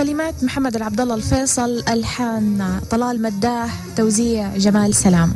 كلمات محمد العبد الله الفيصل، ألحان طلال مداح، توزيع جمال سلامة.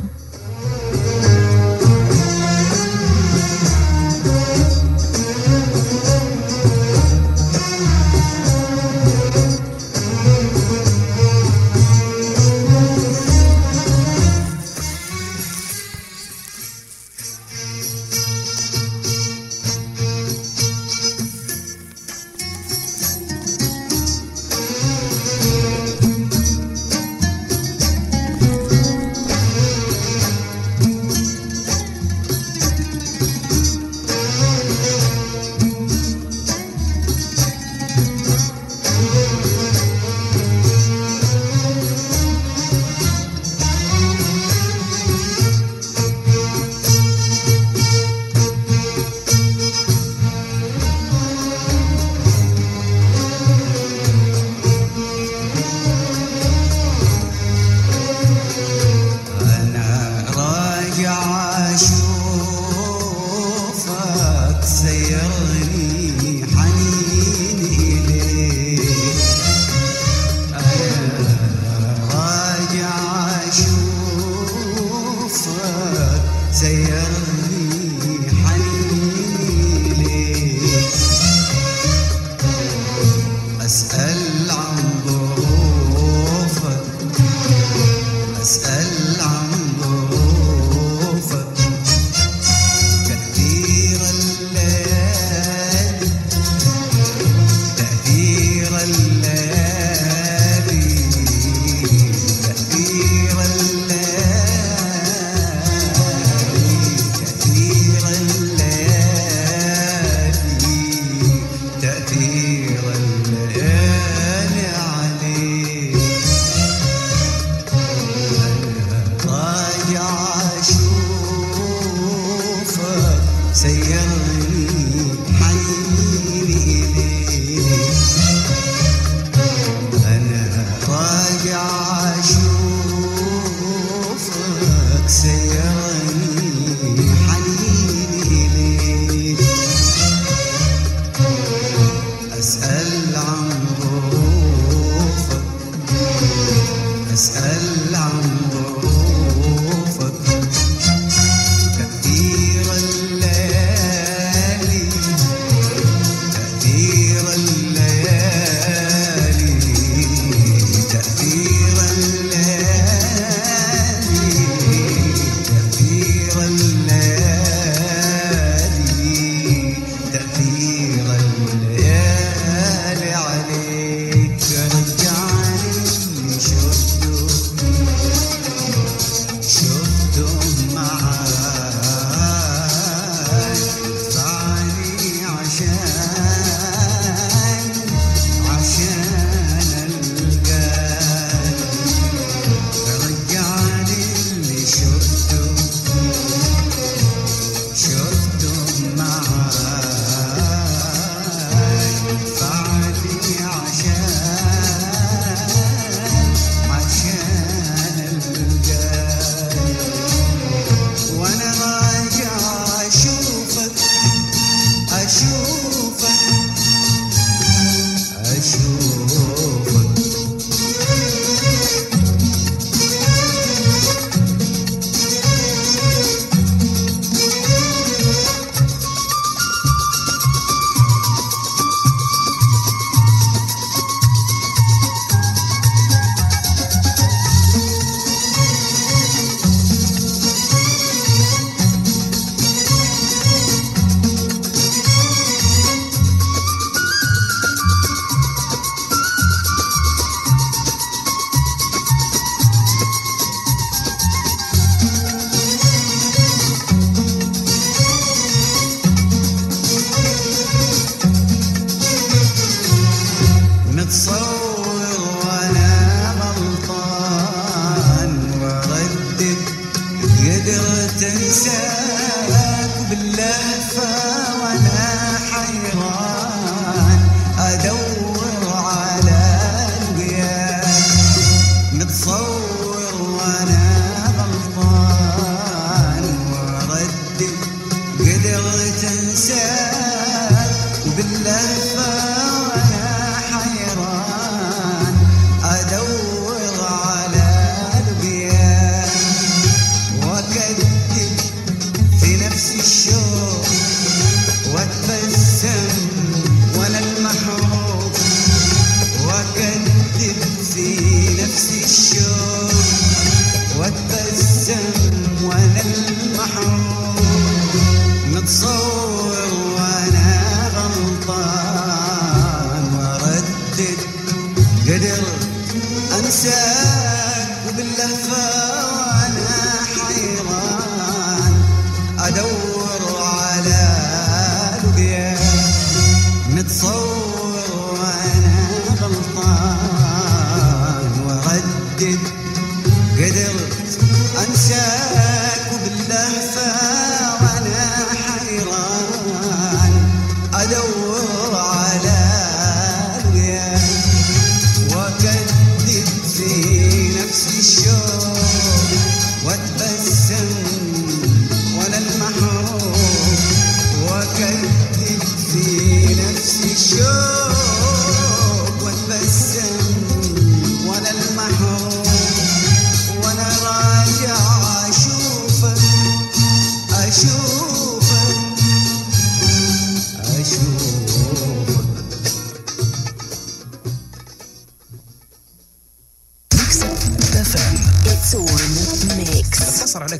تنساك وباللهفة وانا حيران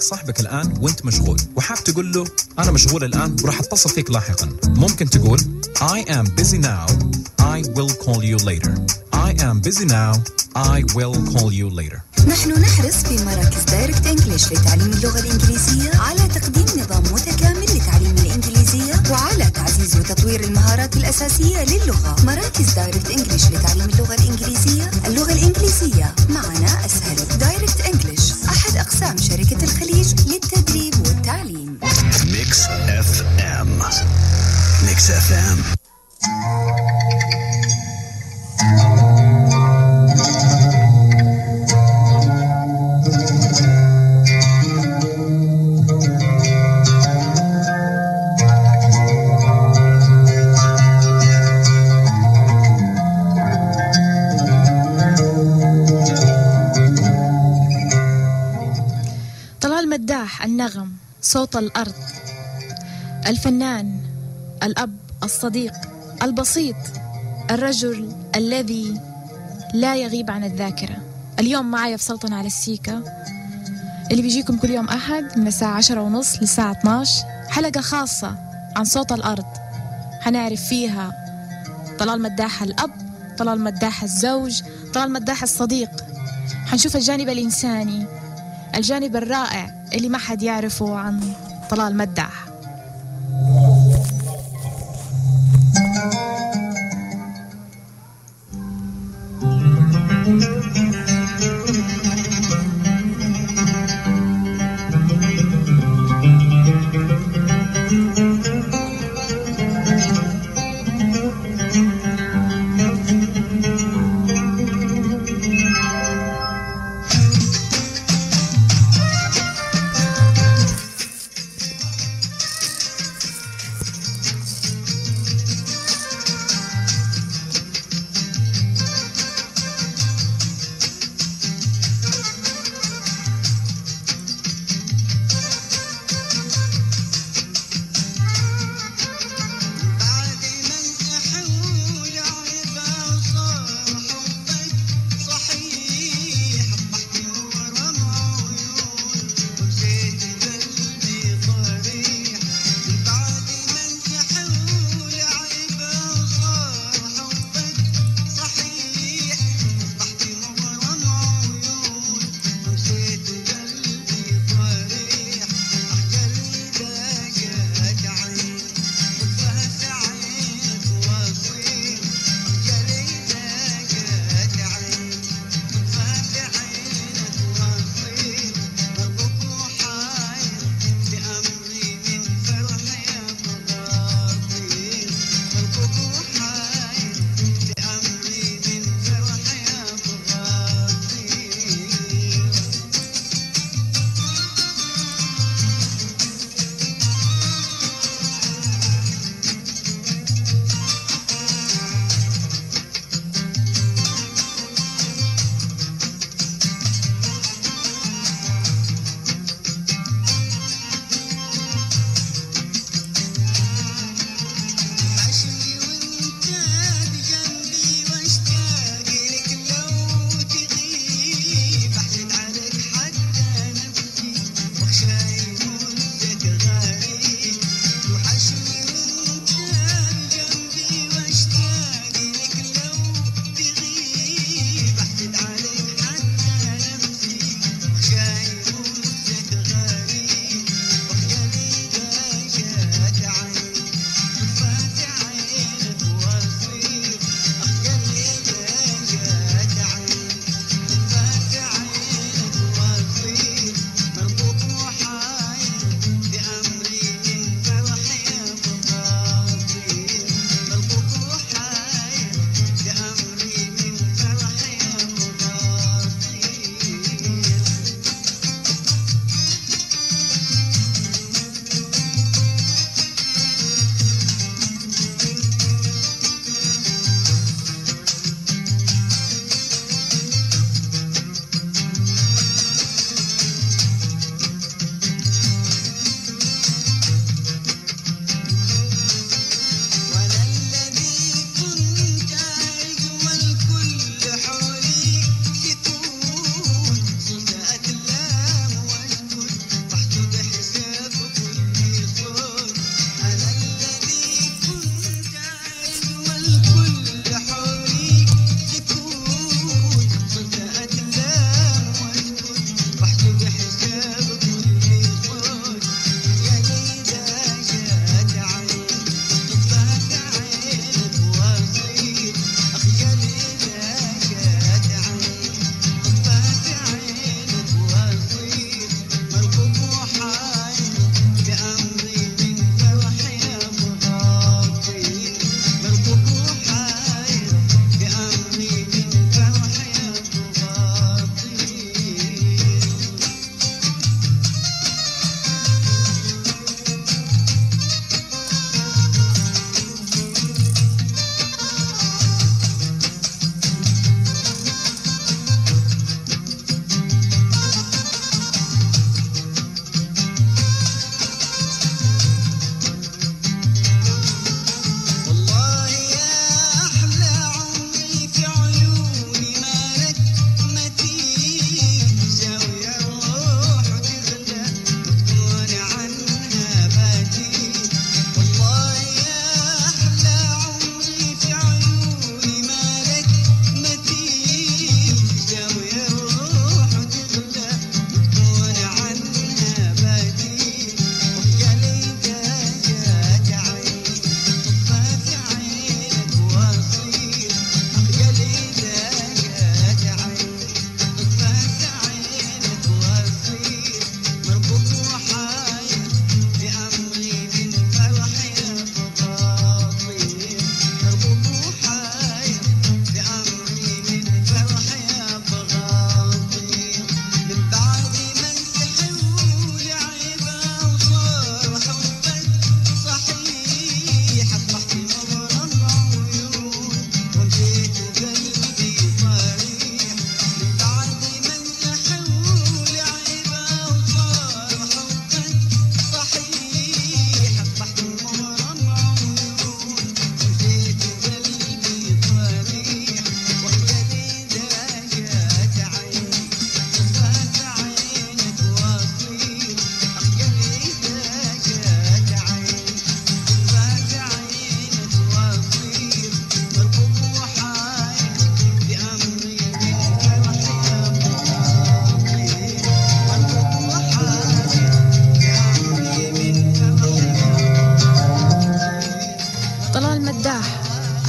صاحبك الآن وانت مشغول وحاب تقول له أنا مشغول الآن وراح أتصل فيك لاحقا. ممكن تقول I am busy now, I will call you later. I am busy now, I will call you later. نحن نحرص في مراكز دايركت إنجليش لتعليم اللغة الإنجليزية على تقديم نظام متكامل لتعليم الإنجليزية وعلى تعزيز وتطوير المهارات الأساسية للغة. مراكز دايركت إنجليش لتعليم اللغة الإنجليزية. اللغة الإنجليزية معنا أسهل. دايركت إنجليش أحد أقسام شركة الخليج للتدريب والتعليم. ميكس اف ام. ميكس اف ام. طلال مداح، النغم، صوت الأرض، الفنان، الأب، الصديق، البسيط، الرجل الذي لا يغيب عن الذاكرة. اليوم معي في سلطنة على السيكة اللي بيجيكم كل يوم أحد من الساعة 10:30 للساعة 12، حلقة خاصة عن صوت الأرض. حنعرف فيها طلال مداح الأب، طلال مداح الزوج، طلال مداح الصديق. حنشوف الجانب الإنساني، الجانب الرائع اللي ما حد يعرفه عن طلال مداح.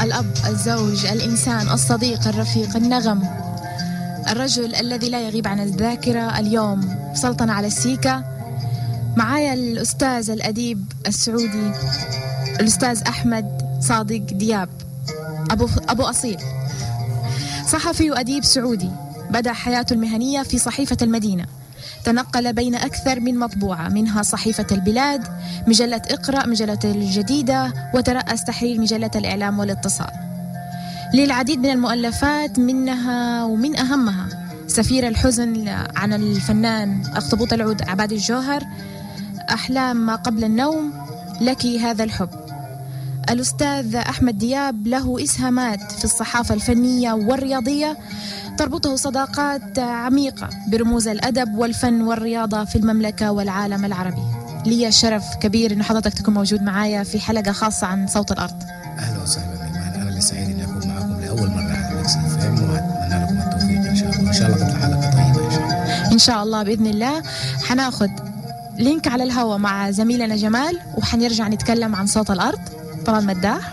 الأب، الزوج، الإنسان، الصديق، الرفيق، النغم، الرجل الذي لا يغيب عن الذاكرة. اليوم في سلطنة على السيكة معايا الأستاذ الأديب السعودي الأستاذ أحمد صادق دياب، أبو أصيل، صحفي وأديب سعودي. بدأ حياته المهنية في صحيفة المدينة، تنقل بين أكثر من مطبوعة، منها صحيفة البلاد، مجلة اقرأ، مجلة الجديدة، وترأس تحرير مجلة الإعلام والاتصال. للعديد من المؤلفات، منها ومن أهمها سفير الحزن عن الفنان أخطبوط العود عباد الجوهر، أحلام ما قبل النوم، لك هذا الحب. الأستاذ أحمد دياب له إسهامات في الصحافة الفنية والرياضية تربطه صداقات عميقة برموز الأدب والفن والرياضة في المملكة والعالم العربي. لي شرف كبير إن حضرتك تكون موجود معايا في حلقة خاصة عن صوت الأرض. أهلا وسهلا إيمان، أنا اللي سعيد إني أكون معكم لأول مرة على مكس اف ام، وأتمنى لكم التوفيق إن شاء الله. إن شاء الله تطلع حلقة طيبة إن شاء الله. إن شاء الله بإذن الله. حناخد لينك على الهواء مع زميلنا جمال، وحنرجع نتكلم عن صوت الأرض. طلال مداح.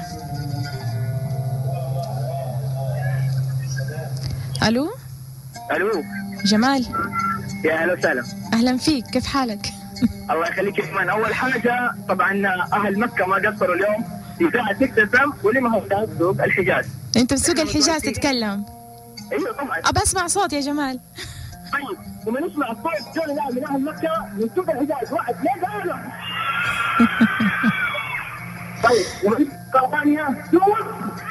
ألو جمال، يا أهلا وسهلا. أهلا فيك، كيف حالك؟ الله يخليك يا إيمان. أول حاجة طبعا أهل مكة ما قصروا اليوم في ساعة 6 FM، ولما هو سوق الحجاز. أنت بسوق الحجاز تتكلم؟ أيوة طبعا. أبى أسمع صوت يا جمال. طيب لما نسمع الصوت جونا من أهل مكة من سوق الحجاز، واحد ليه قالوا. طيب لما نسمع ثانية سوق.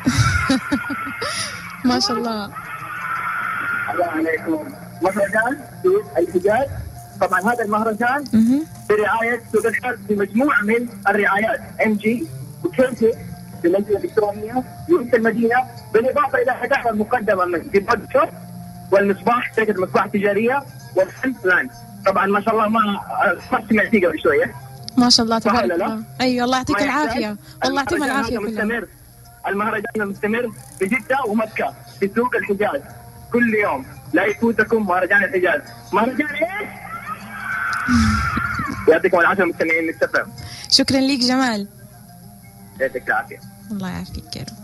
ما شاء الله. السلام عليكم. مهرجان سوق الحجاز، طبعا هذا المهرجان برعاية سوق الحجاز بمجموعة من الرعايات MG وكيتي باللجنة الإلكترونية ومثل المدينة، بالإضافة إلى الخدمات المقدمة من ديبوت شوب والمصباح، شركة المصباح التجارية والفن لاند. طبعا ما شاء الله ما سمعت فيه قبل شوية. ما شاء الله تبارك الله. أيوة الله يعطيك العافية، والله يعطيهم العافية كلهم. المهرجان مستمر في جدة ومكة في سوق الحجاز كل يوم، لا يفوتكم مهرجان الحجاز. مهرجان ايش؟ يعطيكم العافية مستمعين نتفهم. شكرا ليك جمال. يعطيك العافية. الله يعافيك يا رب.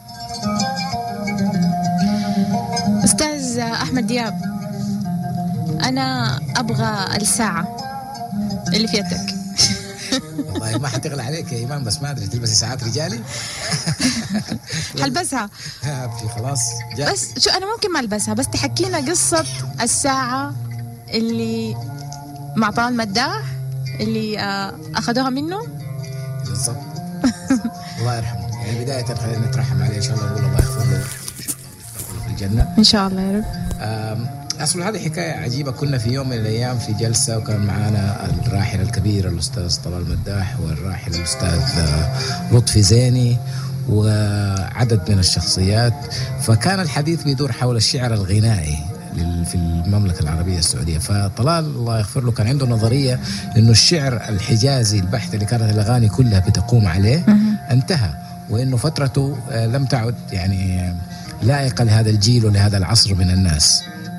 أستاذ أحمد دياب، أنا أبغى الساعة اللي في يدك. والله ما حتغلى عليك يا إيمان، بس ما أدري تلبسي ساعات رجالي؟ حلبسها. خلاص جاء. بس شو أنا ممكن ما ألبسها، بس تحكينا قصة الساعة اللي مع طلال مداح اللي أخذوها منه. بالضبط. الله يرحمه. يعني بداية خلينا نترحم عليه إن شاء الله، نقول الله يغفر له في الجنة إن شاء الله يا رب. أصل هذه حكاية عجيبة. كنا في يوم من الأيام في جلسة، وكان معنا الراحل الكبير الأستاذ طلال مداح والراحل الأستاذ لطفي زيني وعدد من الشخصيات، فكان الحديث بيدور حول الشعر الغنائي في المملكة العربية السعودية. فطلال الله يغفر له كان عنده نظرية إنه الشعر الحجازي البحث اللي كانت الأغاني كلها بتقوم عليه انتهى، وإنه فترته لم تعد يعني لائقة لهذا الجيل ولهذا العصر من الناس.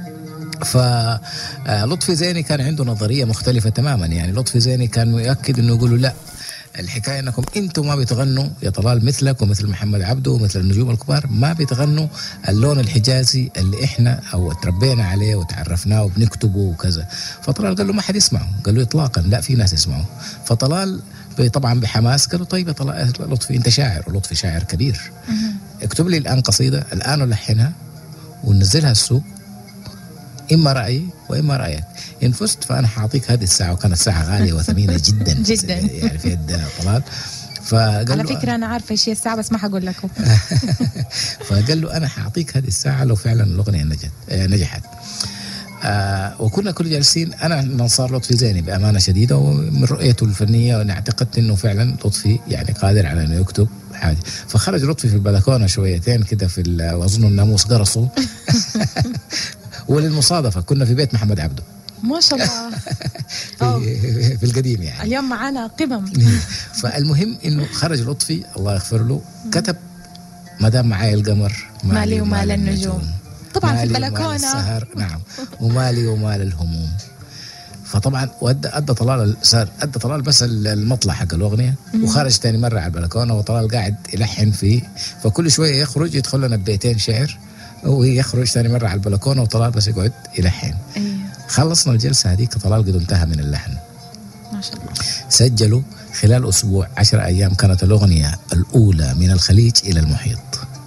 فلطفي زيني كان عنده نظرية مختلفة تماما. يعني لطفي زيني كان يؤكد إنه يقولوا لا، الحكاية أنكم أنتم ما بتغنوا يا طلال مثلك ومثل محمد عبده ومثل النجوم الكبار، ما بتغنوا اللون الحجازي اللي إحنا أو تربينا عليه وتعرفناه وبنكتبه وكذا. فطلال قال له ما حد يسمعه، قال له إطلاقا لا، في ناس يسمعه. فطلال طبعا بحماس قال له طيب يا لطفي أنت شاعر، ولطفي شاعر كبير، اكتب لي الآن قصيدة الآن ولحنها وننزلها السوق، إما رأيي وإما رأيك. إن فزت فأنا حاعطيك هذه الساعة. وكانت ساعة غالية وثمينة جدا جدا يعني في يد طلال. على فكرة أنا عارفة إيش هي الساعة بس ما حقول لكم. فقال له أنا حاعطيك هذه الساعة لو فعلا الأغنية نجحت. وكنا كل جالسين. أنا نصار لطفي زيني بأمانة شديدة، ومن رؤيته الفنية وأنا اعتقدت إنه فعلا لطفي يعني قادر على إنه يكتب حاجة. فخرج لطفي في البلكونة شويتين كده وأظن الناموس قرصه. وللمصادفة كنا في بيت محمد عبده ما شاء الله في القديم يعني. اليوم معانا قمم. فالمهم إنه خرج لطفي الله يغفر له كتب مدام معايا القمر مالي ومال النجوم، طبعا في البلكونة السهر. نعم. ومالي ومال الهموم. فطبعا أدى طلال بس المطلع حق الأغنية وخرج تاني مرة على البلكونة، وطلال قاعد يلحن فيه، فكل شوية يخرج يدخل لنا ببيتين شعر ويخرج تاني مرة على البلكونة وطلال بس يقعد يلحن. خلصنا الجلسة هذيك طلال قد انتهى من اللحن ما شاء الله. سجلوا خلال أسبوع 10 أيام كانت الأغنية الأولى من الخليج إلى المحيط،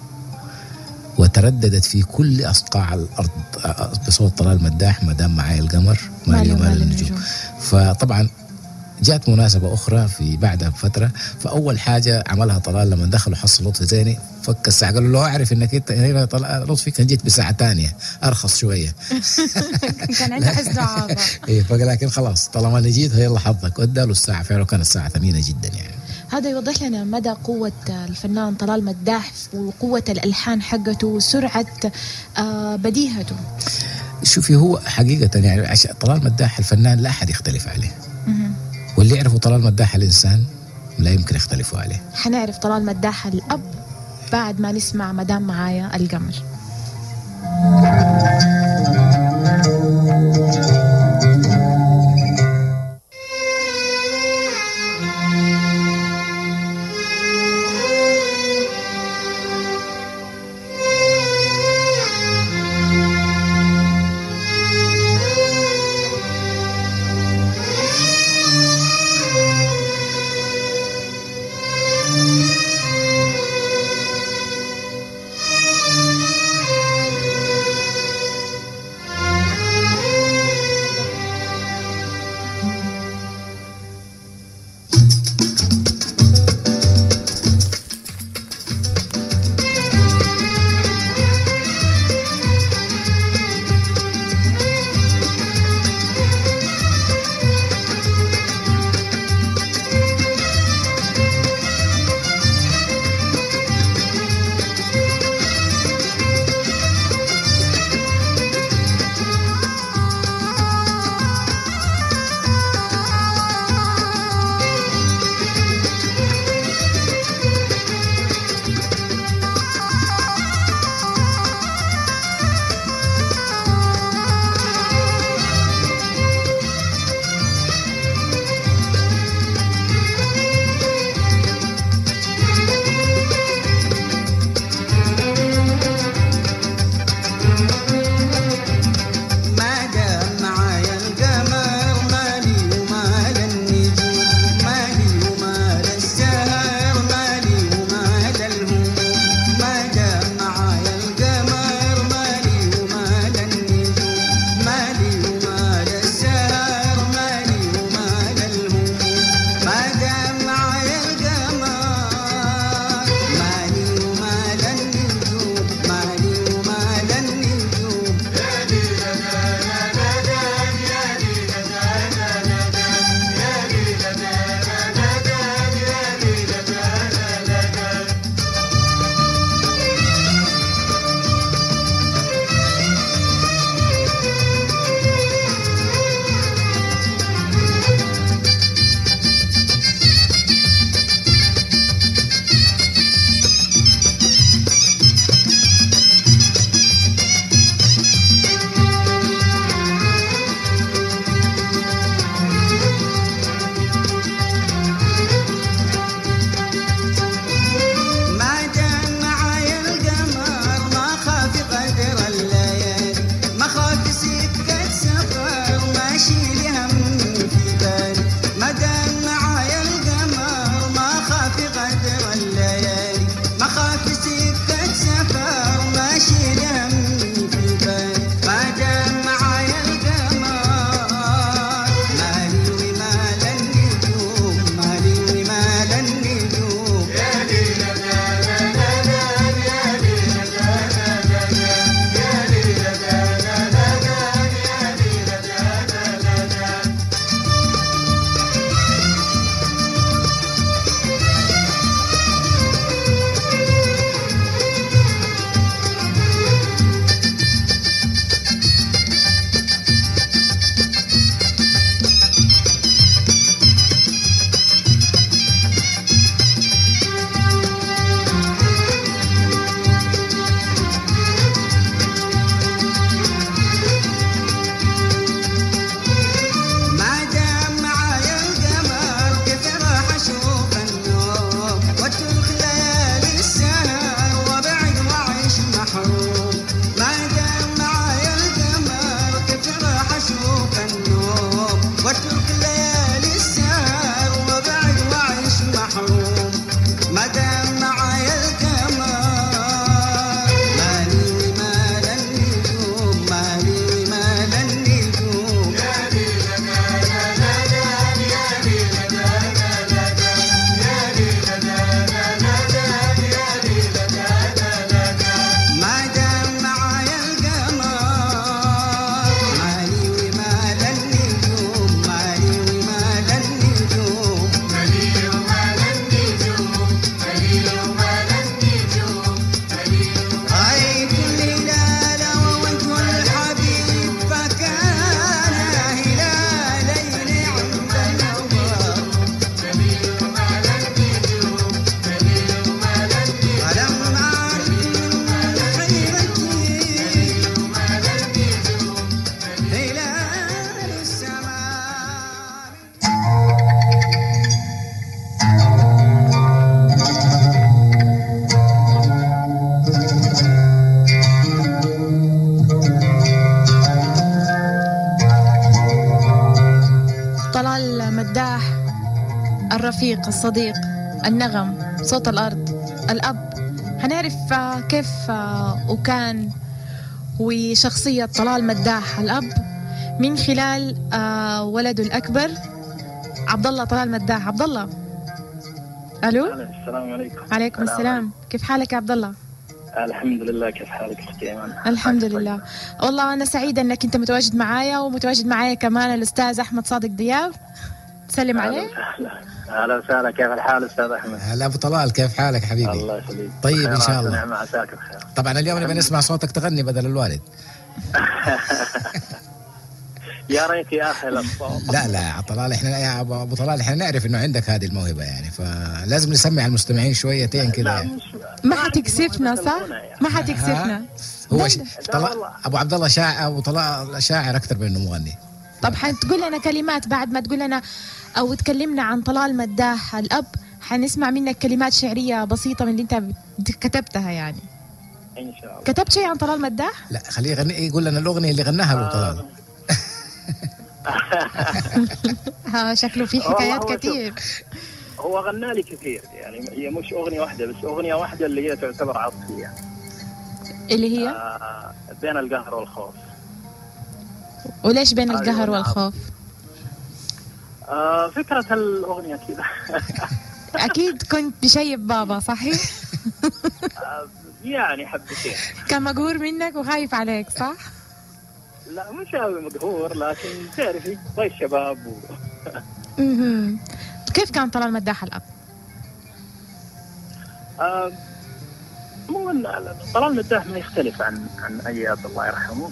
وترددت في كل أصقاع الأرض بصوت طلال مداح، مدام معاي القمر مالي ومال النجوم. فطبعا جاءت مناسبة أخرى في بعدها بفترة، فأول حاجة عملها طلال لما دخلوا حصل لطفي زيني فك الساعة، قالوا له أعرف إنك أنت هنا لطفي كان جيت بساعة تانية أرخص شوية. كان عنده حس دعابة. إيه لكن خلاص طالما اللي جيت يلا حظك، واداله الساعة فعلا كانت الساعة ثمينة جدا يعني. هذا يوضح لنا مدى قوة الفنان طلال مداح وقوة الألحان حقته وسرعة بديهته. شوفي هو حقيقة يعني طلال مداح الفنان لا أحد يختلف عليه، واللي يعرفوا طلال مداح الإنسان لا يمكن يختلفوا عليه. حنعرف طلال مداح الأب بعد ما نسمع مدام معايا القمر. الرفيق، الصديق، النغم، صوت الأرض، الأب. هنعرف كيف وكان وشخصية طلال مداح الأب من خلال ولده الأكبر عبد الله طلال مداح. عبد الله، ألو. السلام عليكم. عليكم السلام. كيف حالك يا عبد الله؟ الحمد لله. كيف حالك أختي إيمان؟ الحمد لله. والله أنا سعيدة أنك أنت متواجد معايا، ومتواجد معايا كمان الأستاذ أحمد صادق دياب. تسلم عليه. أهلا وسهلا. كيف الحال أستاذ أحمد؟ هلا أبو طلال، كيف حالك حبيبي؟ الله يخليك. طيب إن شاء الله. نعم عساك بخير. طبعا اليوم نبي نسمع صوتك تغني بدل الوالد. يا ريت يا أخي الصوت. لا طلال، إحنا يا أبو طلال إحنا نعرف إنه عندك هذه الموهبة يعني، فلازم نسمع المستمعين شويتين كذا يعني. ما حتكسفنا صح؟ ما حتكسفنا. هو أبو عبد الله أبو طلال شاعر أكثر من إنه مغني. طب حتقول لنا كلمات بعد ما تقول لنا أو تكلمنا عن طلال مداح الأب، حنسمع منك كلمات شعرية بسيطة من اللي أنت كتبتها يعني. إن شاء الله. كتبت شيء عن طلال مداح؟ لا خليه يغني، يقول لنا الأغنية اللي غناها له طلال. شكله في حكايات كثير. هو غنى لي كثير يعني، هي مش أغنية واحدة بس، أغنية واحدة اللي هي تعتبر عاطفية، اللي هي بين القهر والخوف. وليش بين القهر والخوف؟ فكرة الأغنية كذا. أكيد كنت بشيب بابا صحيح؟ يعني حبتين. كان مقهور منك وخايف عليك صح؟ لا مش قوي مقهور، لكن تعرفي طيب شباب كيف كان طلال مداح الأب؟ مو طلال مداح ما يختلف عن أي أب الله يرحمه.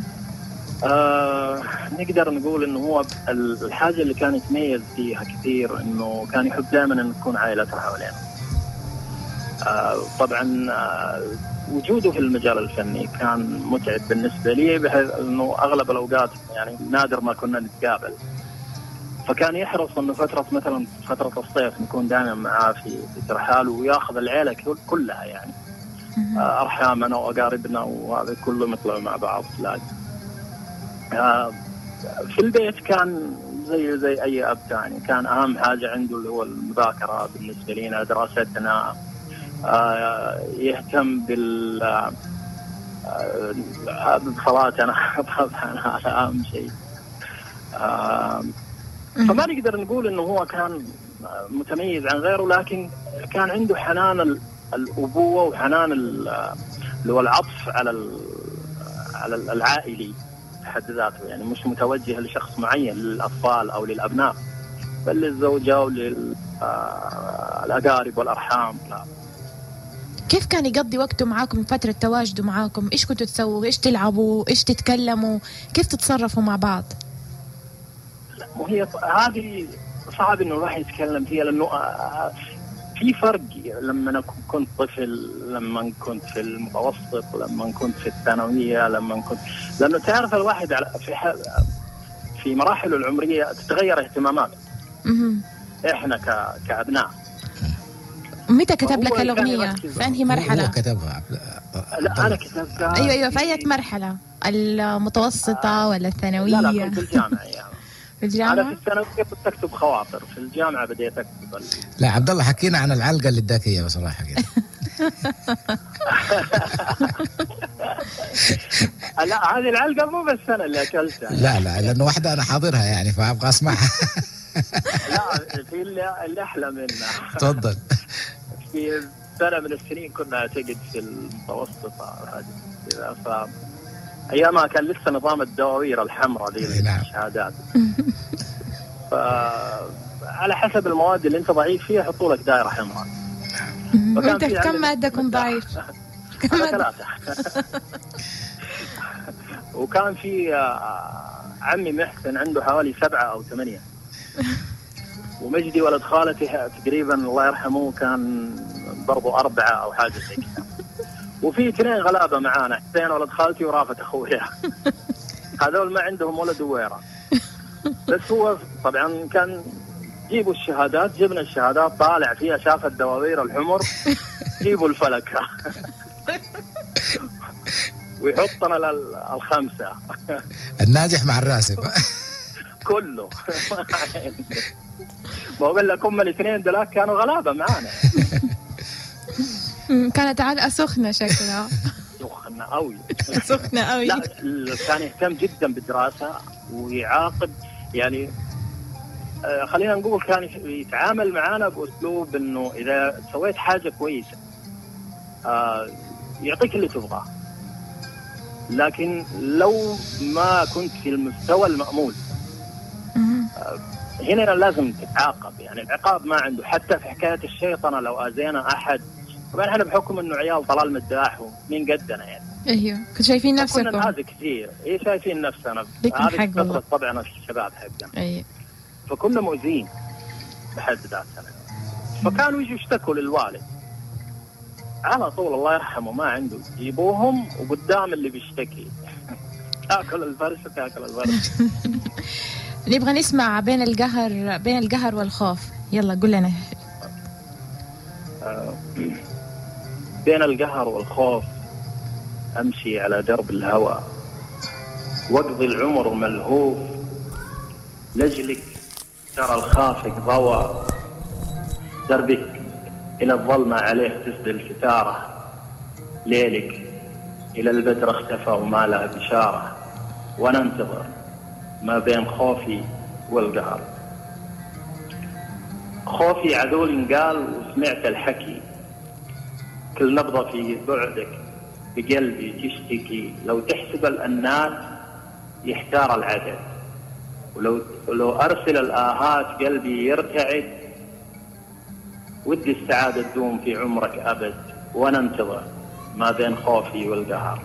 نقدر نقول إنه هو الحاجة اللي كان يتميز فيها كثير إنه كان يحب دائما إن تكون عائلته حوالينه. طبعا وجوده في المجال الفني كان متعب بالنسبة لي، بحيث إنه أغلب الأوقات يعني نادر ما كنا نتقابل، فكان يحرص إنه مثلا فترة الصيف نكون دائما معاه في ترحال، ويأخذ العائلة كلها يعني أرحامنا وأقاربنا وهذا كله نطلع مع بعض. في البيت كان زي أي أب ثاني، كان أهم حاجة عنده اللي هو المذاكرة بالنسبة لنا، دراستنا، يهتم بصلاتنا طبعا هذا أهم شيء. فما نقدر نقول إنه هو كان متميز عن غيره، لكن كان عنده حنان الأبوة وحنان اللي هو العطف على العائلي بحد ذاته، يعني مش متوجه لشخص معين للأطفال أو للأبناء، بل للزوجة وللأقارب والأرحام. كيف كان يقضي وقته معاكم فترة تواجده معاكم؟ إيش كنتوا تسووا؟ إيش تلعبوا؟ إيش تتكلموا؟ كيف تتصرفوا مع بعض؟ وهي هذه صعب إنه الواحد يتكلم فيها، لأنه في فرق لما أنا كنت طفل، لما كنت في المتوسط، لما كنت في الثانوية، لأنه تعرف الواحد في مراحله العمرية تتغير اهتماماته. إحنا كأبناء. متى كتب لك الأغنية؟ في أنهي مرحلة؟ هو كتبها. لا أنا كتبتها. أيوة في أي مرحلة؟ المتوسطة ولا الثانوية؟ لا كنت في الجامعة يعني. في الجامعة؟ أنا في الثانوية كنت أكتب خواطر، في الجامعة بديت أكتب. لا عبد الله حكينا عن العلقة اللي اداك إياها بصراحة كده. لا هذه العلقة مو بس أنا اللي أكلتها. لا لأنه واحدة أنا حاضرها يعني فأبغى أسمعها. لا في اللي أحلى منها. تفضل. في سنة من السنين كنا أعتقد في المتوسطة هذه، أيامها كان لسه نظام الدواوير الحمراء ذي الشهادات. على حسب المواد اللي أنت ضعيف فيها يحطوا لك دائرة حمراء. وأنت كم مادة كنت ضعيف؟ كم 3. وكان في عمي محسن عنده حوالي 7 أو 8. ومجدي ولد خالتي تقريبا الله يرحمه كان برضو 4 أو حاجة زي كذا. وفي 2 غلابة معانا، حسين ولد خالتي ورافت أخويا. هذول ما عندهم ولا دويرة. بس هو طبعا كان جيبوا الشهادات، جبنا الشهادات طالع فيها شاف الدواوير الحمر جيبوا الفلكة ويحطنا 5 الناجح مع الراسب كله. بقول لك هم الاثنين دلاك كانوا غلابة معانا. كانت علقة سخنة شكلها. سخنة قوي. سخنة قوي. لا كان يهتم جدا بالدراسة ويعاقب يعني. خلينا نقول كان يتعامل معانا بأسلوب إنه إذا سويت حاجة كويسة يعطيك اللي تبغاه، لكن لو ما كنت في المستوى المأمول هنا لازم تتعاقب. يعني العقاب ما عنده، حتى في حكاية الشيطنة لو آذينا أحد، طبعا احنا بحكم إنه عيال طلال مداح ومين قدنا يعني. ايوه كنت شايفين نفسكم. كنا هذا كثير شايفين نفسنا. هذه فترة طبعا الشباب حقنا. ايوه. فكنا مؤذين بحد ذاتنا، فكانوا يجوا يشتكوا للوالد على طول، الله يرحمه ما عنده، يجيبوهم وقدام اللي بيشتكي تاكل الفرشة تاكل الفرشة. نبغى نسمع بين القهر والخوف. يلا قل لنا. بين القهر والخوف أمشي على درب الهوى، واقضي العمر ملهوف، لجلك ترى الخافق ضوى، دربك إلى الظلمة عليه تسدل ستارة، ليلك إلى البدر اختفى وما له بشارة، وننتظر ما بين خوفي والقهر. خوفي عذول قال وسمعت الحكي، كل نبضة في بعدك بقلبي تشتكي، لو تحسب الأنات يحتار العدد، ولو أرسل الآهات قلبي يرتعد، ودي السعادة تدوم في عمرك أبد، وننتظر ما بين خوفي والقهر.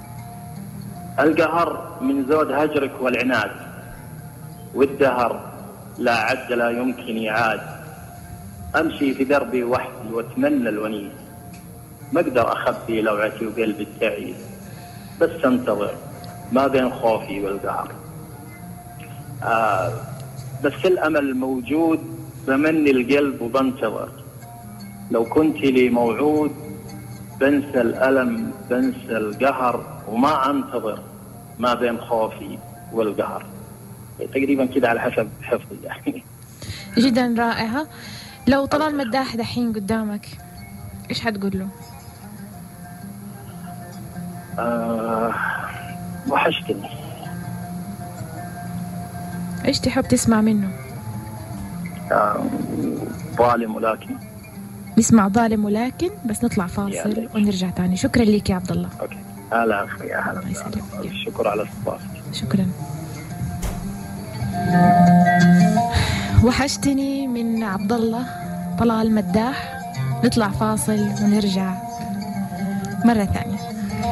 القهر من زود هجرك والعناد، والدهر لا عد لا يمكن يعاد، أمشي في دربي وحدي واتمنى الونيس، ما أقدر أخبي لوعتي وقلبي التعيس، بس أنتظر ما بين خوفي والقهر. بس الأمل موجود، بمني القلب وبنتظر، لو كنت لي موعود بنسى الألم بنسى القهر، وما أنتظر ما بين خوفي والقهر. تقريبا كده على حسب حفظي يعني. جدا رائعة. لو طلال مداح دحين قدامك إيش حتقول له؟ وحشتني. إيش تحب تسمع منه؟ ظالم ولكن. نسمع ظالم ولكن، بس نطلع فاصل ونرجع تاني. شكرا لك يا عبد الله. اوكي. هلا اخوي، اهلا. الله يسلمك. شكرا على استضافتك. شكرا. وحشتني من عبد الله طلال مداح. نطلع فاصل ونرجع مرة ثانية.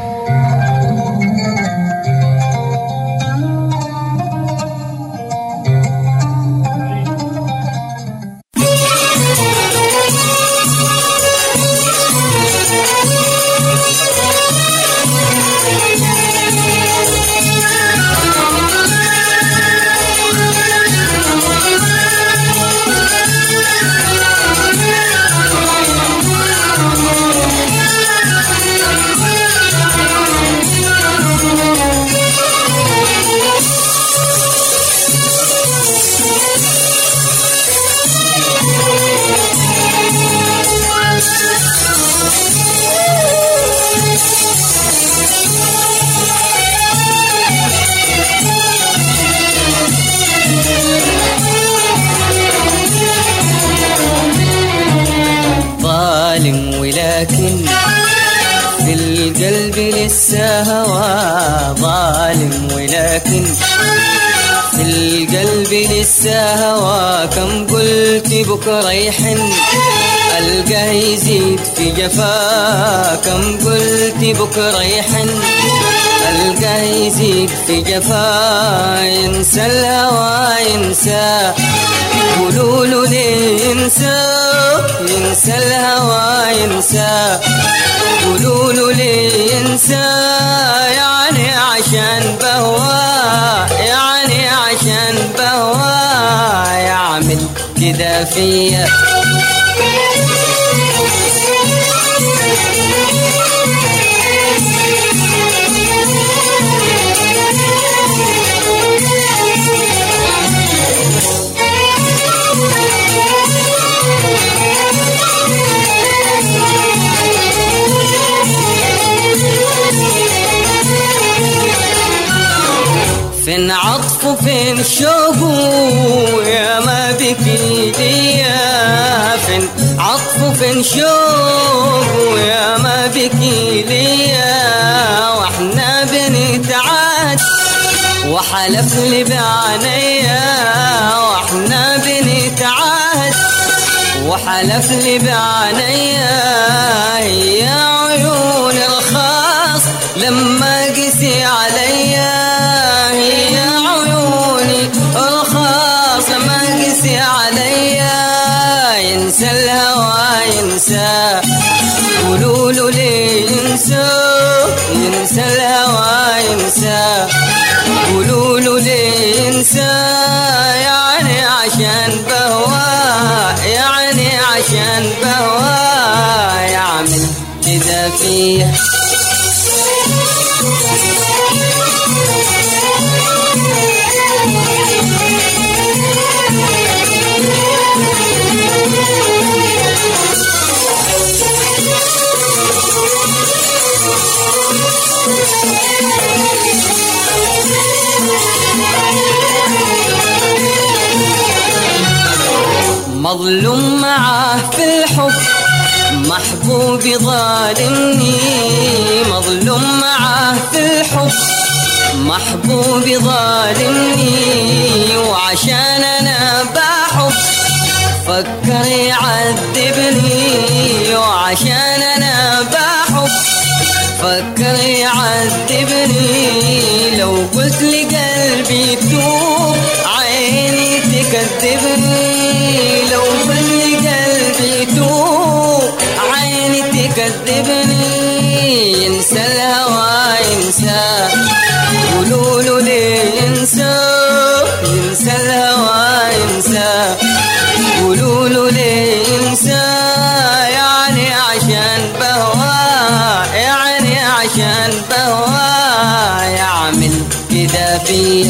ولكن في القلب لسه هوى، ظالم ولكن في القلب لسه هوى، كم قلت بكرة يحن ألقاه يزيد في جفا، كم قلت بكرة يحن ألقاه يزيد في جفا، ينسى الهوى ينسى، قولوا ليه ينسى، ينسى الهوى ينسى، قولوا ليه ينسى، يعني عشان بهوى، يعني عشان بهوى يعمل كده فيا. فين عطفه فين شوقه يا ما بكي ليا فين عطفه فين شوقه يا ما بكي ليا واحنا بنتعاد وحلف لي بعينيا واحنا بنتعاد وحلف لي بعينيا هي عيون الخاص لما قسي عليا هي عيوني الخاص لما قسي عليا ينسى الهوى ينسى قولوا له ليه ينسى ينسى الهوى ينسى قولوا له ليه ينسى يعني عشان بهواه يعني عشان بهواه يعمل كذا فيه مظلوم معاه في الحب محبوبي ظالمني مظلوم معاه في الحب محبوبي ظالمني وعشان انا بحب فكر يعذبني وعشان انا بحب فكر يعذبني لو قلت لي قلبي توب عيني تكذبني لو قلت لي قلبي توب عيني تكذبني ينسى الهوى ينسى قولوا له ليه ينسى ينسى الهوى ينسى قولوا له ليه ينسى يعني عشان بهواه يعني عشان بهواه يعمل كده فيه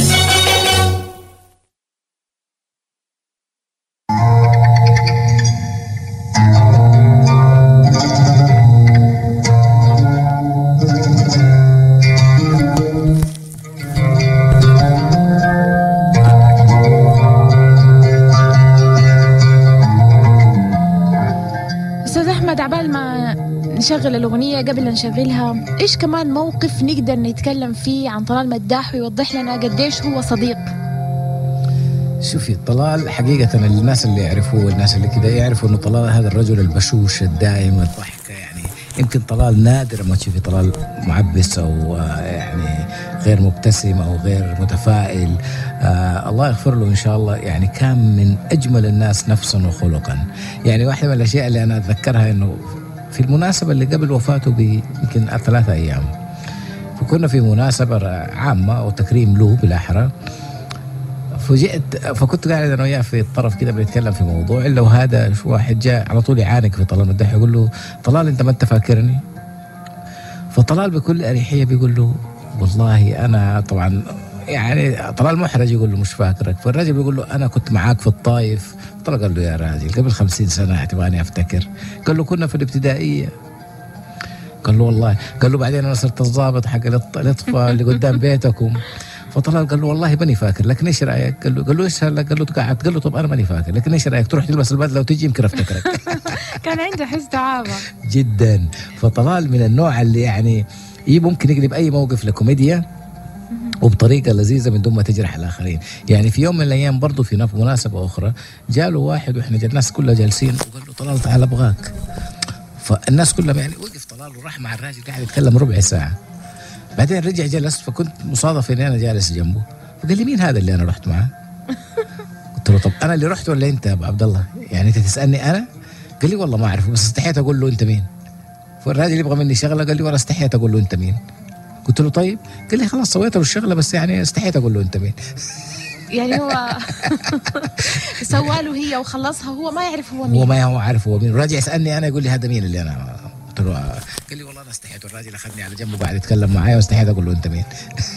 عبال ما نشغل الأغنية قبل نشغلها إيش كمان موقف نقدر نتكلم فيه عن طلال مداح ويوضح لنا قديش هو صديق؟ شوفي طلال حقيقة الناس اللي يعرفوه والناس اللي كده يعرفوا إنه طلال هذا الرجل البشوش الدائم الضحكة يعني يمكن طلال نادر ما تشوفي طلال معبس أو يعني غير مبتسم أو غير متفائل. الله يغفر له إن شاء الله يعني كان من أجمل الناس نفسا وخلقا. يعني واحدة من الأشياء اللي أنا أتذكرها إنه في المناسبة اللي قبل وفاته يمكن 3 أيام فكنا في مناسبة عامة أو تكريم له بالأحرى فكنت قاعد أنا وياه في الطرف كده بنتكلم في موضوع إلا وهذا واحد جاء على طول يعانق في طلال مداح يقول له طلال أنت ما أنت فاكرني؟ فطلال بكل أريحية بيقول له والله أنا طبعا يعني طلال محرج يقول له مش فاكرك. فالراجل بيقول له أنا كنت معاك في الطائف. طلال قال له يا راجل قبل 50 سنة اعتبرني أفتكر. قال له كنا في الابتدائية. قال له والله. قال له بعدين أنا صرت الضابط حق الإطفاء اللي قدام بيتكم. فطلال قال له والله ماني فاكر لكن ايش رايك؟ قال له ايش هلا؟ قال له تقعد. قال له طب انا ماني فاكر لكن ايش رايك تروح تلبس البدله وتجي يمكن افتكرك. كان عنده حس دعابه جدا. فطلال من النوع اللي يعني ممكن يقلب اي موقف لكوميديا وبطريقه لذيذه من دون ما تجرح الاخرين. يعني في يوم من الايام برضه في مناسبه اخرى جاله واحد واحنا الناس كلها جالسين وقال له طلال تعال ابغاك. فالناس كلها يعني وقف طلال وراح مع الراجل قاعد يتكلم ربع ساعه. بعدين رجع جلس فكنت مصادف اني انا جالس جنبه فقال لي مين هذا اللي انا رحت معاه؟ قلت له طب انا اللي رحت ولا انت يا ابو عبد الله؟ يعني انت تسالني انا؟ قال لي والله ما اعرفه بس استحيت اقول له انت مين. فالراجل يبغى مني شغله قال لي وانا استحيت اقول له انت مين. قلت له طيب. قال لي خلاص سويت له الشغله بس يعني استحيت اقول له انت مين. يعني هو سواله هي وخلصها هو ما يعرف هو مين. هو ما هو عارف هو مين. راجع يسالني انا يقول لي هذا مين اللي انا قلت له. قال لي والله انا استحيت. الراجل اخذني على جنبه وقاعد يتكلم معايا واستحيت اقول له انت مين.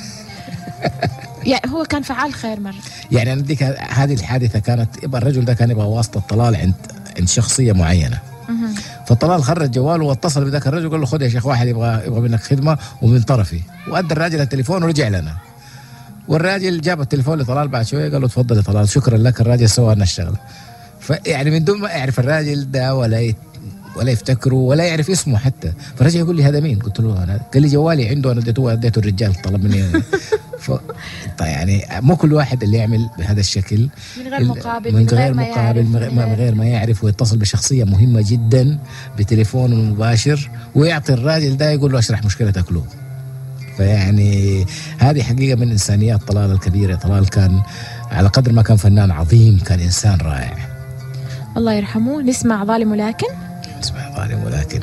يعني هو كان فعال خير مره. يعني انا اديك هذه الحادثه كانت يبقى الرجل ده كان يبغى واسطه طلال عند شخصيه معينه. فطلال خرج جواله واتصل بذاك الرجل قال له خذ يا شيخ واحد يبغى منك خدمه ومن طرفي وادى الراجل التليفون ورجع لنا والراجل جاب التليفون لطلال بعد شويه قال له تفضل يا طلال شكرا لك، الراجل سوى لنا الشغله. فيعني من دون ما يعرف الراجل ده ولا يفتكره ولا يعرف اسمه حتى، فرجع يقول لي هذا مين؟ قلت له انا، قال لي جوالي عنده انا اديته الرجال طلب مني. يعني مو كل واحد اللي يعمل بهذا الشكل من غير مقابل، من غير ما يعرف ويتصل بشخصيه مهمه جدا بتليفونه المباشر ويعطي الراجل ده يقول له اشرح مشكلتك له. فيعني هذه حقيقه من انسانيات طلال الكبيره. طلال كان على قدر ما كان فنان عظيم كان انسان رائع. الله يرحمه. نسمع ظالم ولكن. نسمع ظالم ولكن.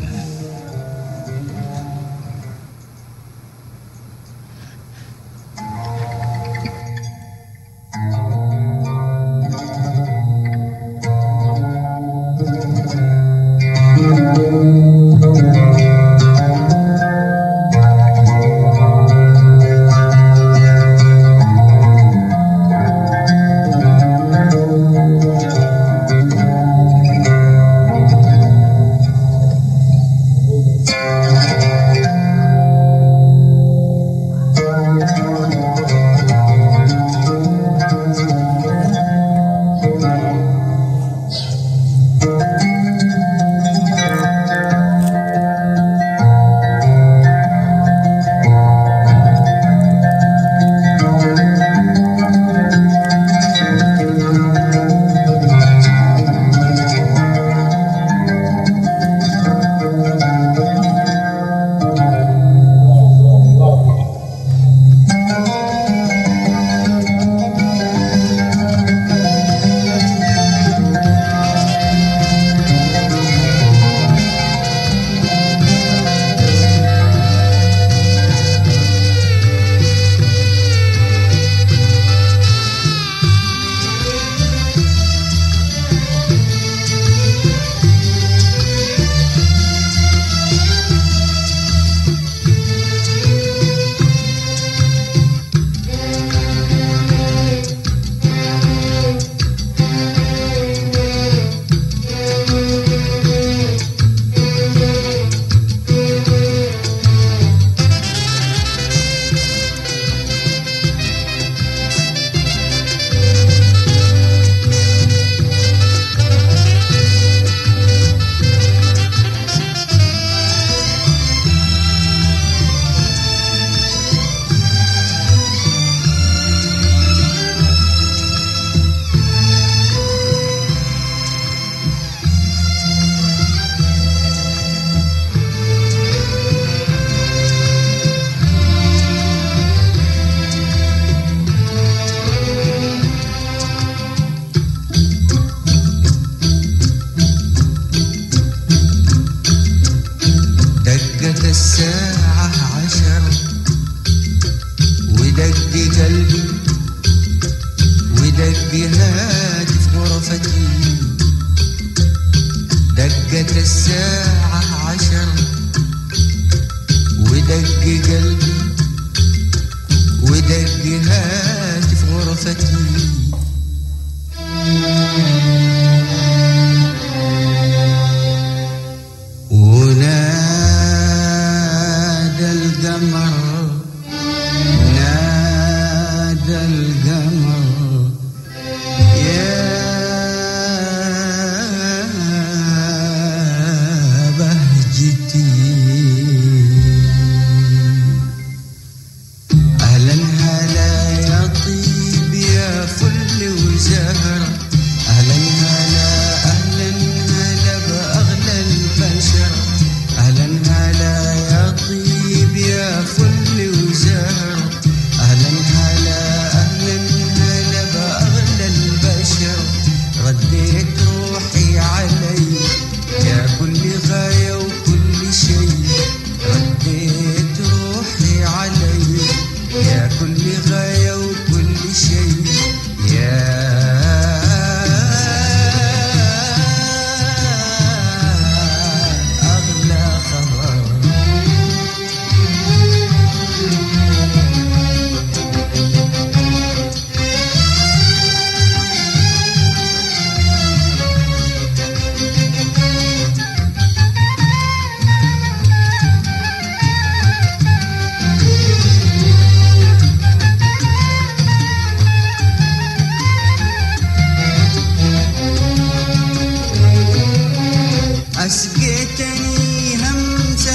أسقيتني همس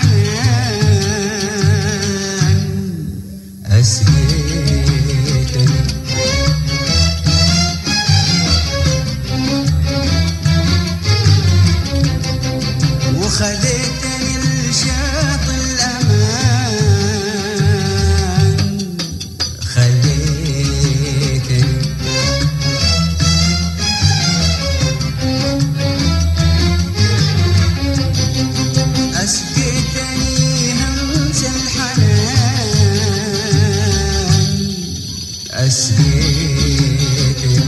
الحنان أسقيتني وخذيتني لشاط الأمان خذيتني أسقيتني همس الحنان أسقيتني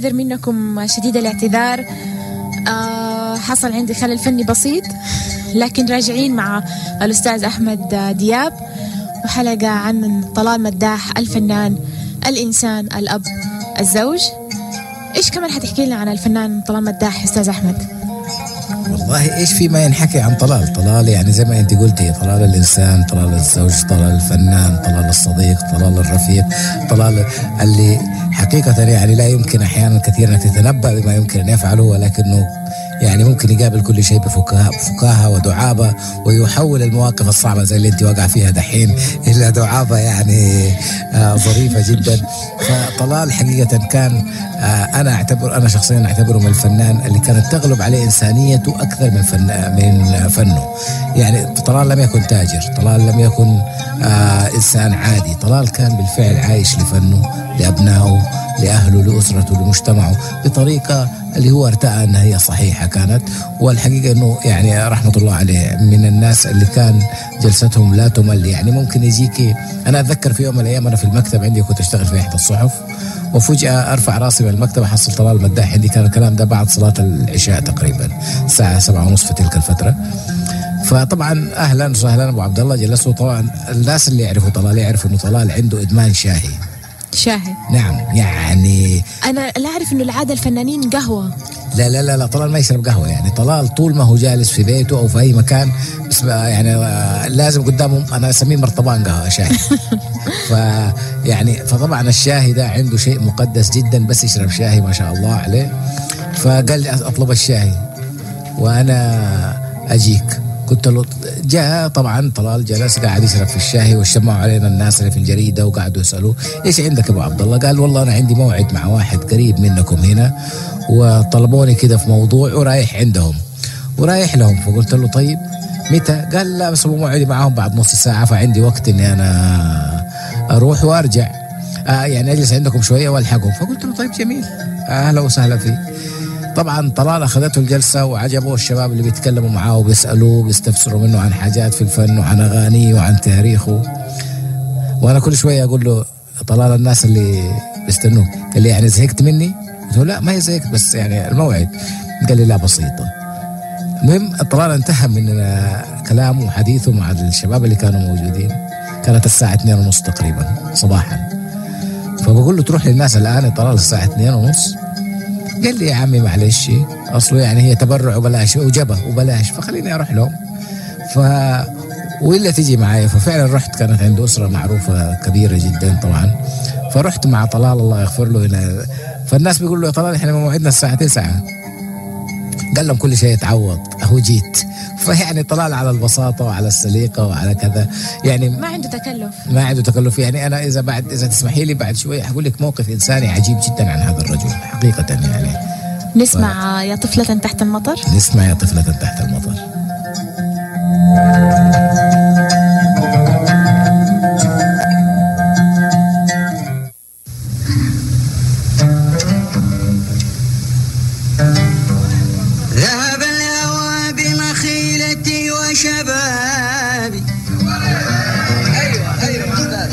أعتذر منكم شديد الاعتذار. حصل عندي خلل فني بسيط، لكن راجعين مع الأستاذ أحمد دياب وحلقة عن طلال مداح، الفنان، الإنسان، الأب، الزوج. إيش كمان حتحكي لنا عن الفنان طلال مداح أستاذ أحمد؟ والله إيش في ما ينحكي عن طلال يعني زي ما أنت قلتي، طلال الإنسان، طلال الزوج، طلال الفنان، طلال الصديق، طلال الرفيق، طلال اللي حقيقة يعني لا يمكن أحيانا كثيرا أن تتنبأ بما يمكن أن يفعله، ولكنه يعني ممكن يقابل كل شيء بفكاهة ودعابة، ويحول المواقف الصعبة زي اللي انت واقع فيها دحين إلى دعابة يعني ظريفة جدا. فطلال حقيقة كان أنا شخصيا أعتبره من الفنان اللي كانت تغلب عليه إنسانيته أكثر من فنه. يعني طلال لم يكن تاجر، طلال لم يكن إنسان عادي، طلال كان بالفعل عايش لفنه، لأبنائه، لأهله، لأسرته، لمجتمعه، بطريقة اللي هو ارتأى أنها هي صحيحة كانت. والحقيقة أنه يعني رحمة الله عليه من الناس اللي كان جلستهم لا تمل. يعني ممكن يجيكي، أنا أتذكر في يوم من الأيام أنا في المكتب عندي كنت أشتغل في إحدى الصحف، وفجأة أرفع راسي من المكتب أحصل طلال مداح عندي. كان الكلام ده بعد صلاة العشاء تقريبا الساعة 7:30 في تلك الفترة. فطبعا أهلا وسهلا أبو عبد الله، جلسوا. طبعا الناس اللي يعرفوا طلال يعرفوا أنه طلال عنده إدمان شاهي. نعم، يعني أنا لا أعرف إنه العادة الفنانين قهوة. لا طلال ما يشرب قهوة. يعني طلال طول ما هو جالس في بيته أو في أي مكان بس يعني لازم قدامهم، أنا أسميه مرطبان قهوة شاي. فطبعا الشاهي ده عنده شيء مقدس جدا، بس يشرب شاهي ما شاء الله عليه. فقال لي أطلب الشاهي وأنا أجيك. قلت له جاء. طبعا طلال جلس قاعد يشرب في الشاهي، وشمعوا علينا الناس اللي في الجريدة وقعدوا يسألوه إيش عندك أبو عبد الله؟ قال والله أنا عندي موعد مع واحد قريب منكم هنا، وطلبوني كده في موضوع ورايح عندهم ورايح لهم. فقلت له طيب متى؟ قال لا بس موعدي معهم بعد نص ساعة، فعندي وقت إني أنا أروح وأرجع، يعني أجلس عندكم شوية والحقهم. فقلت له طيب جميل، أهلا وسهلا فيه. طبعا طلال أخذته الجلسة وعجبه الشباب اللي بيتكلموا معاه وبيسألوه بيستفسروا منه عن حاجات في الفن وعن أغانيه وعن تاريخه. وأنا كل شوية أقول له طلال الناس اللي بيستنوه، قال لي يعني زهقت مني؟ قلت له لا ما هي زهقت، بس يعني الموعد. قال لي لا بسيطة. المهم طلال انتهى من كلامه وحديثه مع الشباب اللي كانوا موجودين، كانت الساعة 2:30 تقريبا صباحا. فبقول له تروح للناس الآن طلال الساعة 2:30؟ قال لي يا عمي معلش أصله يعني هي تبرع وبلاش وجبه وبلاش، فخليني أروح لهم وإلا تيجي معايا. ففعلا رحت، كانت عنده أسرة معروفة كبيرة جدا طبعا. فرحت مع طلال الله يغفر له هنا. فالناس بيقول له يا طلال احنا موعدنا الساعة 9. قال لهم كل شيء يتعوض، أهو جيت. فيعني طلال على البساطة وعلى السليقة وعلى كذا، يعني ما عنده تكلف. يعني أنا إذا تسمحي لي بعد شوي أقول لك موقف إنساني عجيب جدا عن هذا الرجل حقيقة. يعني نسمع يا طفلة تحت المطر. نسمع يا طفلة تحت المطر. ذهب الهوى بمخيلتي وشبابي. أيوة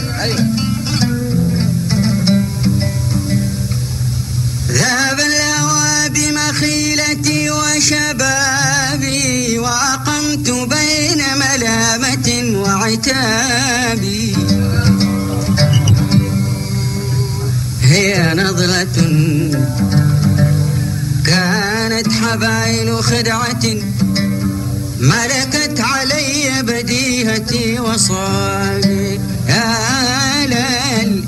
ذهب الهوى بمخيلتي وشبابي، وأقمت بين ملامة وعتابي. هي نظرة كانت حبائل خدعة، ملكت علي بديهتي وصابي. يا ليل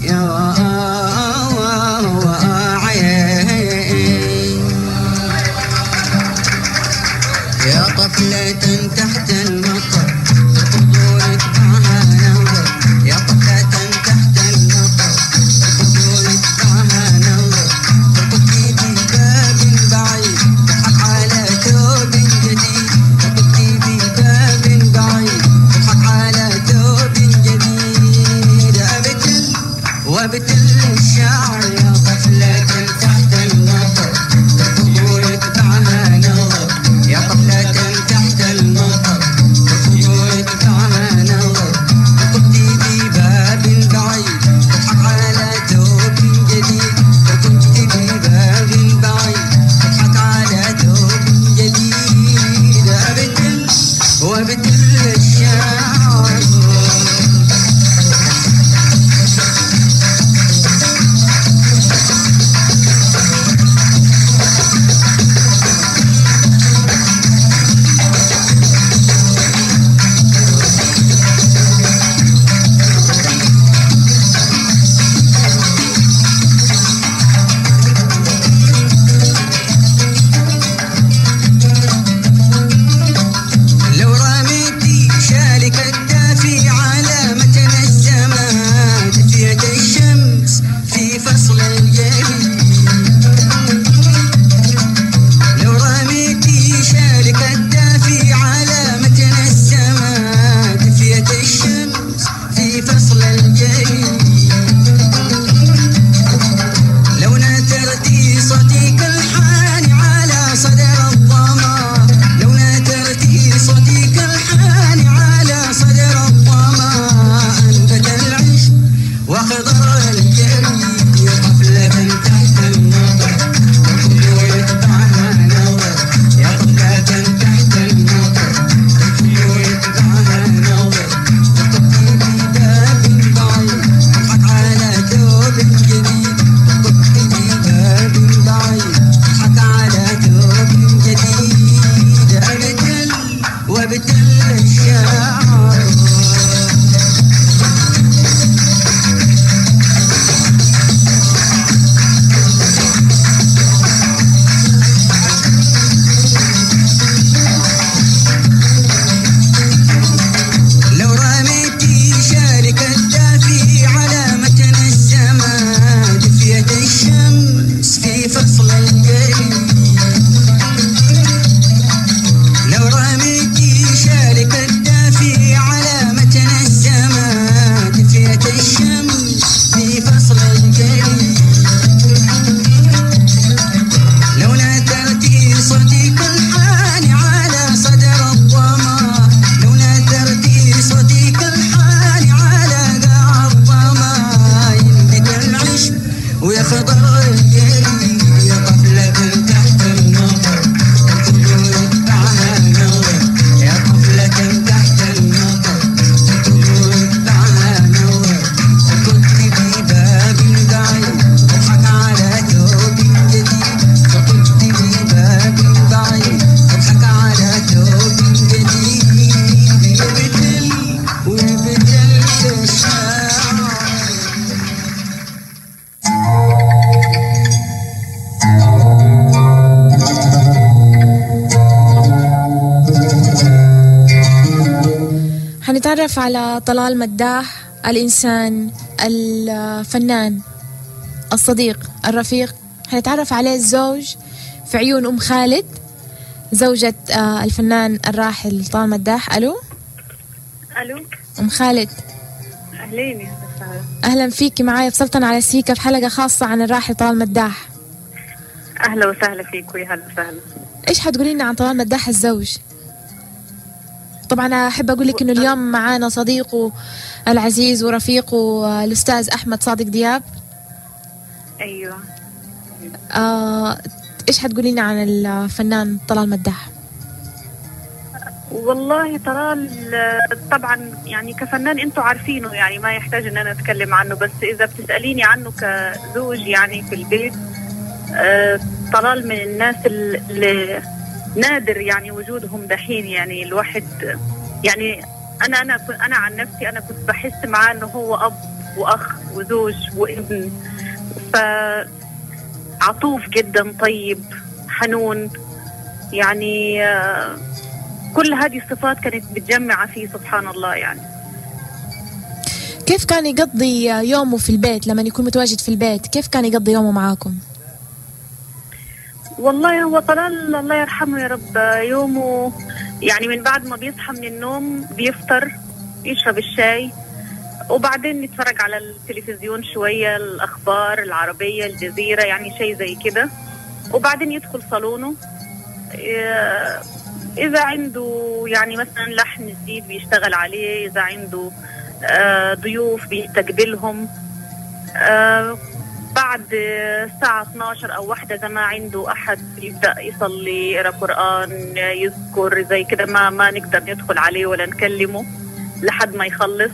يا طفلة تحت المطر، خذوني معها ننظر. يا طفلة تحت المطر، خذوني معها ننظر. تقضي بباب بعيد، تضحك على ثوب جديد. تقضي بباب بعيد، تضحك على ثوب جديد. أبتل وابتل الشعر يا طفلة تحت المطر، خذوني معها ننظر. يا طفلة تحت المطر، خذوني حنتعرف على طلال مداح، الإنسان، الفنان، الصديق، الرفيق. حنتعرف عليه الزوج في عيون أم خالد، زوجة الفنان الراحل طلال مداح. ألو أم خالد. أهلين يا سارة. أهلا فيكي معايا في سلطنة على السيكة في حلقة خاصة عن الراحل طلال مداح. أهلا وسهلا فيك ويا هلا وسهلا. إيش حتقولي لنا عن طلال مداح الزوج؟ طبعا أحب أقول لك إنه اليوم معانا صديقه العزيز ورفيقه الأستاذ أحمد صادق دياب. أيوة. إيش حتقولي لنا عن الفنان طلال مداح؟ والله طلال طبعا يعني كفنان انتوا عارفينه، يعني ما يحتاج ان انا اتكلم عنه، بس اذا بتسأليني عنه كزوج يعني في البيت، طلال من الناس اللي نادر يعني وجودهم دحين. يعني الواحد يعني انا عن نفسي انا كنت بحس معاه انه هو اب واخ وزوج وابن، فعطوف جدا، طيب، حنون، يعني كل هذه الصفات كانت متجمعة فيه سبحان الله. يعني كيف كان يقضي يومه في البيت لما يكون متواجد في البيت؟ كيف كان يقضي يومه معاكم؟ والله هو طلال الله يرحمه يا رب، يومه يعني من بعد ما بيصحى من النوم بيفطر، يشرب الشاي، وبعدين نتفرج على التلفزيون شوية، الأخبار العربية، الجزيرة، يعني شيء زي كده، وبعدين يدخل صالونه. إذا عنده يعني مثلا لحن جديد بيشتغل عليه، إذا عنده ضيوف بيستقبلهم، بعد الساعة 12 أو 1 إذا ما عنده أحد يبدأ يصلي، يقرأ قرآن، يذكر زي كده، ما نقدر ندخل عليه ولا نكلمه لحد ما يخلص.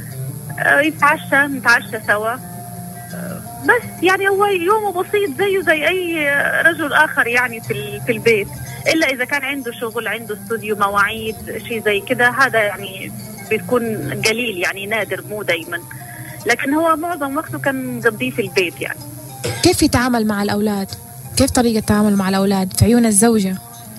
نتعشى سوا. بس يعني هو يومه بسيط زيه زي أي رجل آخر يعني في البيت، إلا إذا كان عنده شغل، عنده استوديو، مواعيد، شيء زي كده، هذا يعني بيكون قليل، يعني نادر، مو دايما، لكن هو معظم وقته كان مقضيه في البيت. يعني كيف يتعامل مع الأولاد؟ كيف طريقة تعامل مع الأولاد في عيون الزوجة؟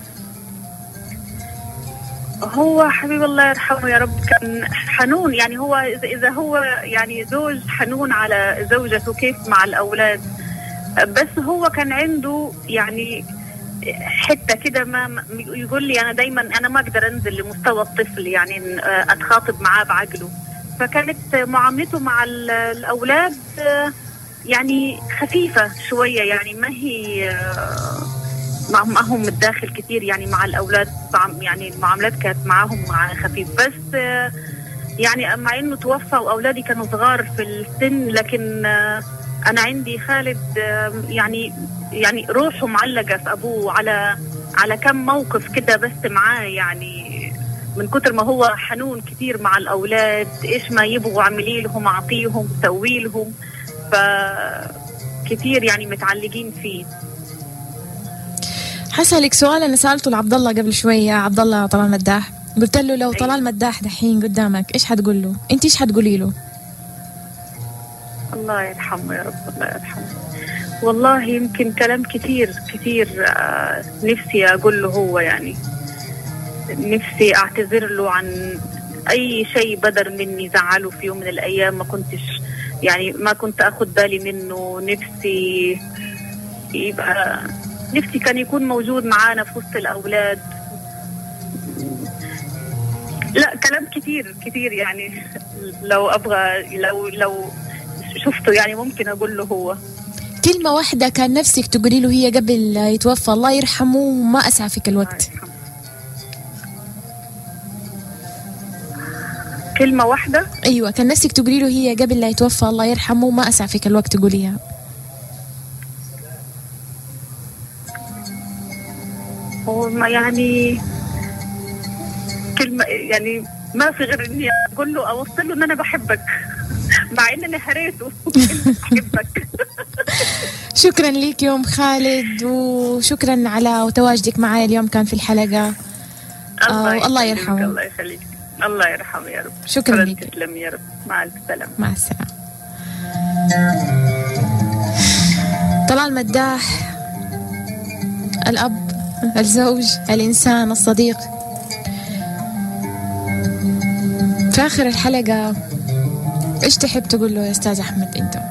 هو حبيب الله يرحمه يا رب كان حنون، يعني هو إذا هو يعني زوج حنون على زوجته كيف مع الأولاد، بس هو كان عنده يعني حتى كده، ما يقول لي أنا دايما أنا ما أقدر أنزل لمستوى الطفل، يعني أتخاطب معاه بعقله، فكانت معاملته مع الأولاد يعني خفيفة شوية، يعني ما هي معهم متداخل كتير يعني مع الأولاد، يعني المعاملات كانت معهم خفيف. بس يعني مع إنه توفى وأولادي كانوا صغار في السن، لكن أنا عندي خالد يعني روحه معلقة في أبوه على كم موقف كده بس معاه، يعني من كتر ما هو حنون كتير مع الأولاد، إيش ما يبغوا عملي لهم، أعطيهم، سوي لهم، فكتير يعني متعلقين فيه. حسألك سؤال أنا سألته لعبد الله قبل شوية، عبد الله طلال مداح، قلت له لو طلال مداح دحين قدامك إيش حتقول له؟ أنت إيش حتقولي له؟ الله يرحمه يا رب، الله يرحمه. والله يمكن كلام كتير نفسي أقول له هو، يعني نفسي أعتذر له عن أي شيء بدر مني زعله في يوم من الأيام، ما كنت أخذ بالي منه. نفسي كان يكون موجود معانا في وسط الأولاد. لا كلام كتير يعني لو أبغى لو شفته يعني ممكن أقول له هو. كلمة واحدة كان نفسك تقولي له هي قبل يتوفى الله يرحمه وما أسعفك الوقت؟ كلمة واحدة؟ أيوة، كان نفسك تقولي له هي قبل لا يتوفى الله يرحمه وما أسعفك الوقت تقوليها. هو ما يعني كلمة يعني ما في غير إني أقول له أوصل له إن أنا بحبك مع إنني هريته بحبك. شكرا ليك يوم خالد، وشكرا على تواجدك معي اليوم كان في الحلقة. الله يرحمه. الله يخليك. الله يرحمه يا رب. شكرا لك. تسلم يا رب. مع السلامة. مع السلامة. طلال مداح، الأب، الزوج، الإنسان، الصديق. في آخر الحلقة إيش تحب تقول له يا أستاذ أحمد أنت؟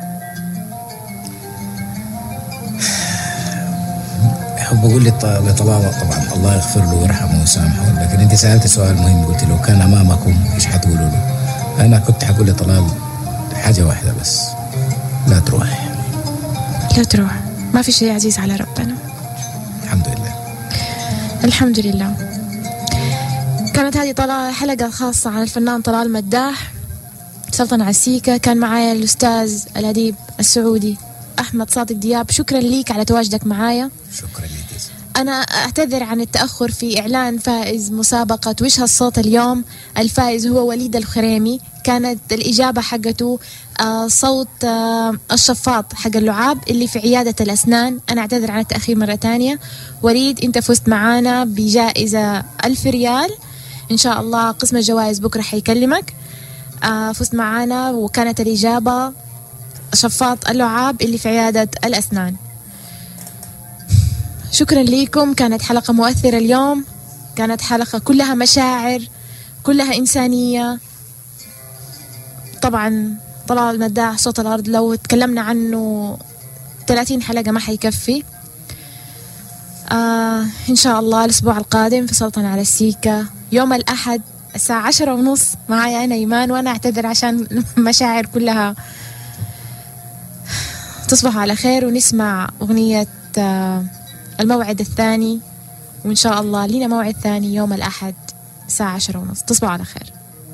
أحب أقول لطلال طبعا الله يغفر له ويرحمه ويسامحه، لكن أنت سألت سؤال مهم، قلت لو كان أمامكم إيش حتقولوا له؟ أنا كنت حقول لطلال حاجة واحدة بس، لا تروح. لا تروح، ما في شيء عزيز على ربنا. الحمد لله. الحمد لله. كانت هذه حلقة خاصة عن الفنان طلال مداح سلطنة على السيكة. كان معايا الأستاذ الأديب السعودي أحمد صادق دياب. شكرا ليك على تواجدك معايا. شكرا ليك. أنا أعتذر عن التأخر في إعلان فائز مسابقة وجه الصوت اليوم. الفائز هو وليد الخريمي. كانت الإجابة حقته صوت الشفاط حق اللعاب اللي في عيادة الأسنان. أنا أعتذر عن التأخير مرة تانية. وليد أنت فزت معانا بجائزة 1000 ريال إن شاء الله. قسم الجوائز بكرة حيكلمك. فزت معانا وكانت الإجابة شفاط اللعاب اللي في عيادة الأسنان. شكرا لكم. كانت حلقة مؤثرة اليوم. كانت حلقة كلها مشاعر، كلها إنسانية. طبعا طلال مداح صوت الأرض لو تكلمنا عنه 30 حلقة ما حيكفي. إن شاء الله الأسبوع القادم في سلطنة على السيكة يوم الأحد الساعة 10:30 معايا أنا إيمان. وأنا أعتذر عشان مشاعر كلها. تصبحوا على خير ونسمع أغنية الموعد الثاني، وإن شاء الله لنا موعد ثاني يوم الأحد الساعة 10:30. تصبحوا على خير.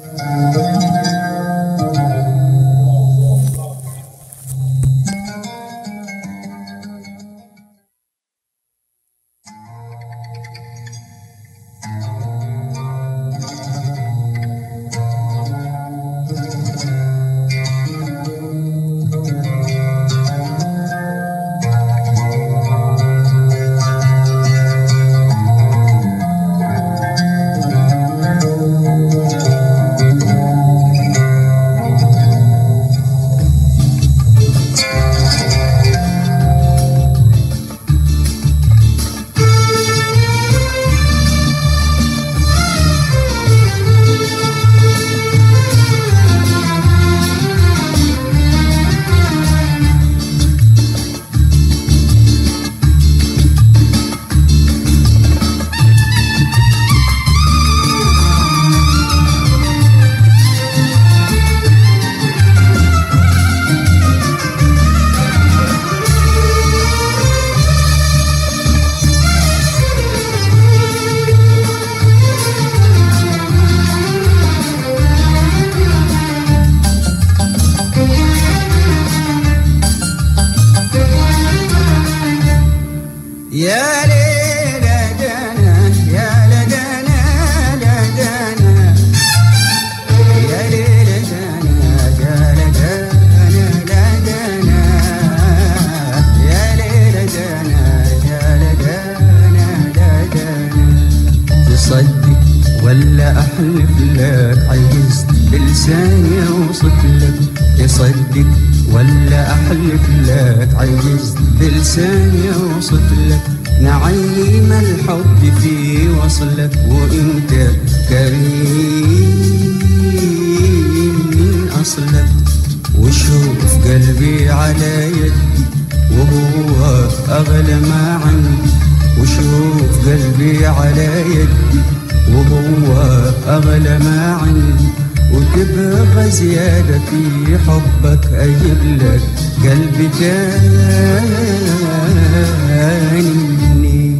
تصدق ولا أحلف لك عجزت بلساني أوصف لك نعيم الحب في وصلك وإنت كريم من أصلك وشوف قلبي على يدي وهو أغلى ما عندي وشوف قلبي على يدي وهو أغلى ما عندي وتبغى زيادة في حبك أجيب لك قلبي تاني مني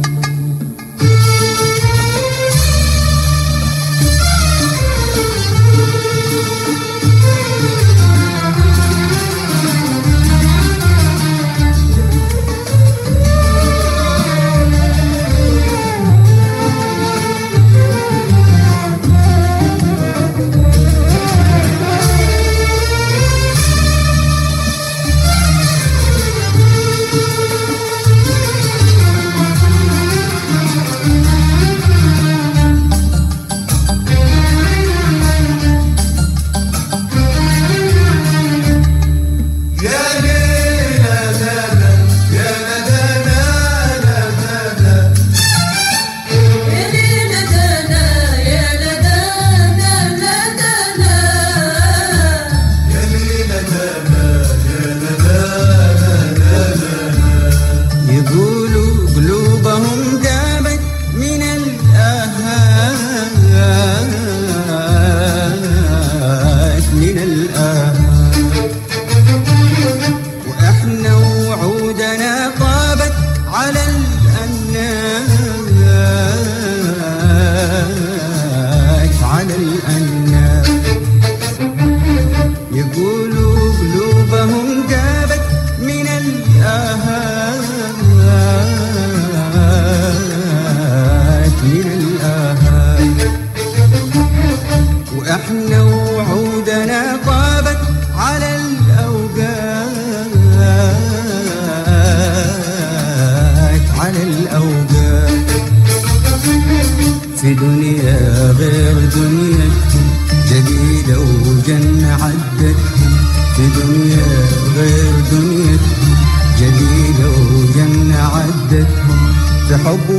في دنيا غير دنيتهم، جديدة وجنة عدتهم في دنيا غير دنيتهم، جديدة وجنة عدتهم، في حب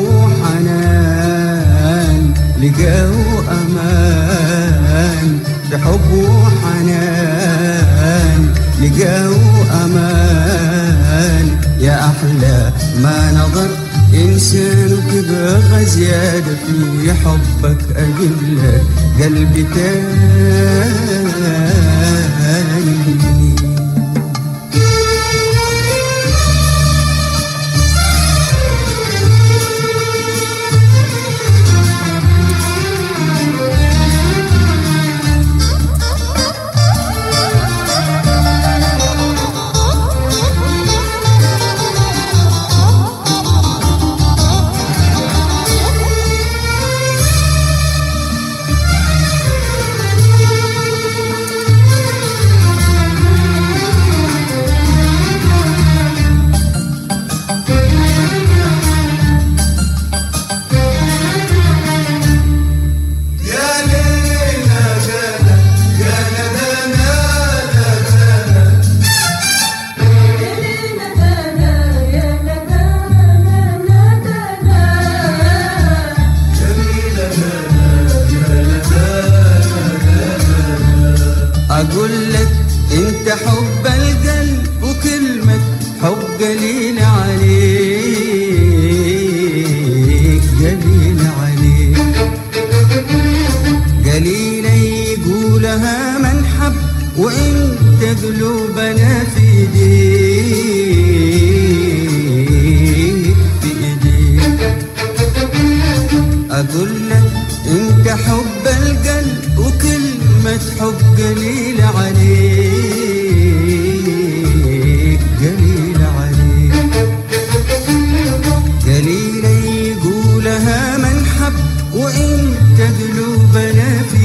وحنان لقوا أمان، في حب وحنان لقوا أمان، يا أحلى ما نظر إنسان وتبغى زيادة في حبك، أجيب لك قلبي تاني. أقول لك أنت حب القلب وكلمة حب قليل عليك، قليل عليك، قليلة يقولها من حب وأنت قلوبنا في إيديك، في إيديك. أقول لك أنت حب القلب وكلمة حب قليل عليك، قليل عليك، قليلة يقولها من حب وانت قلوبنا في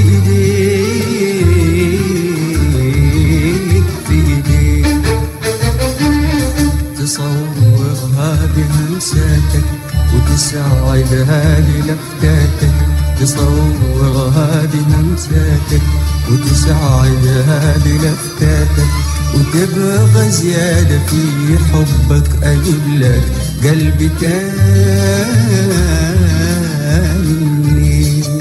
ايديك، في ايديك. تصورها بهمساتك وتسعدها بلفتاتك، تصورها بهمساتك وتسعدها بلفتاتك، وتبغى زيادة في حبك، أجيب لك قلبي تاني.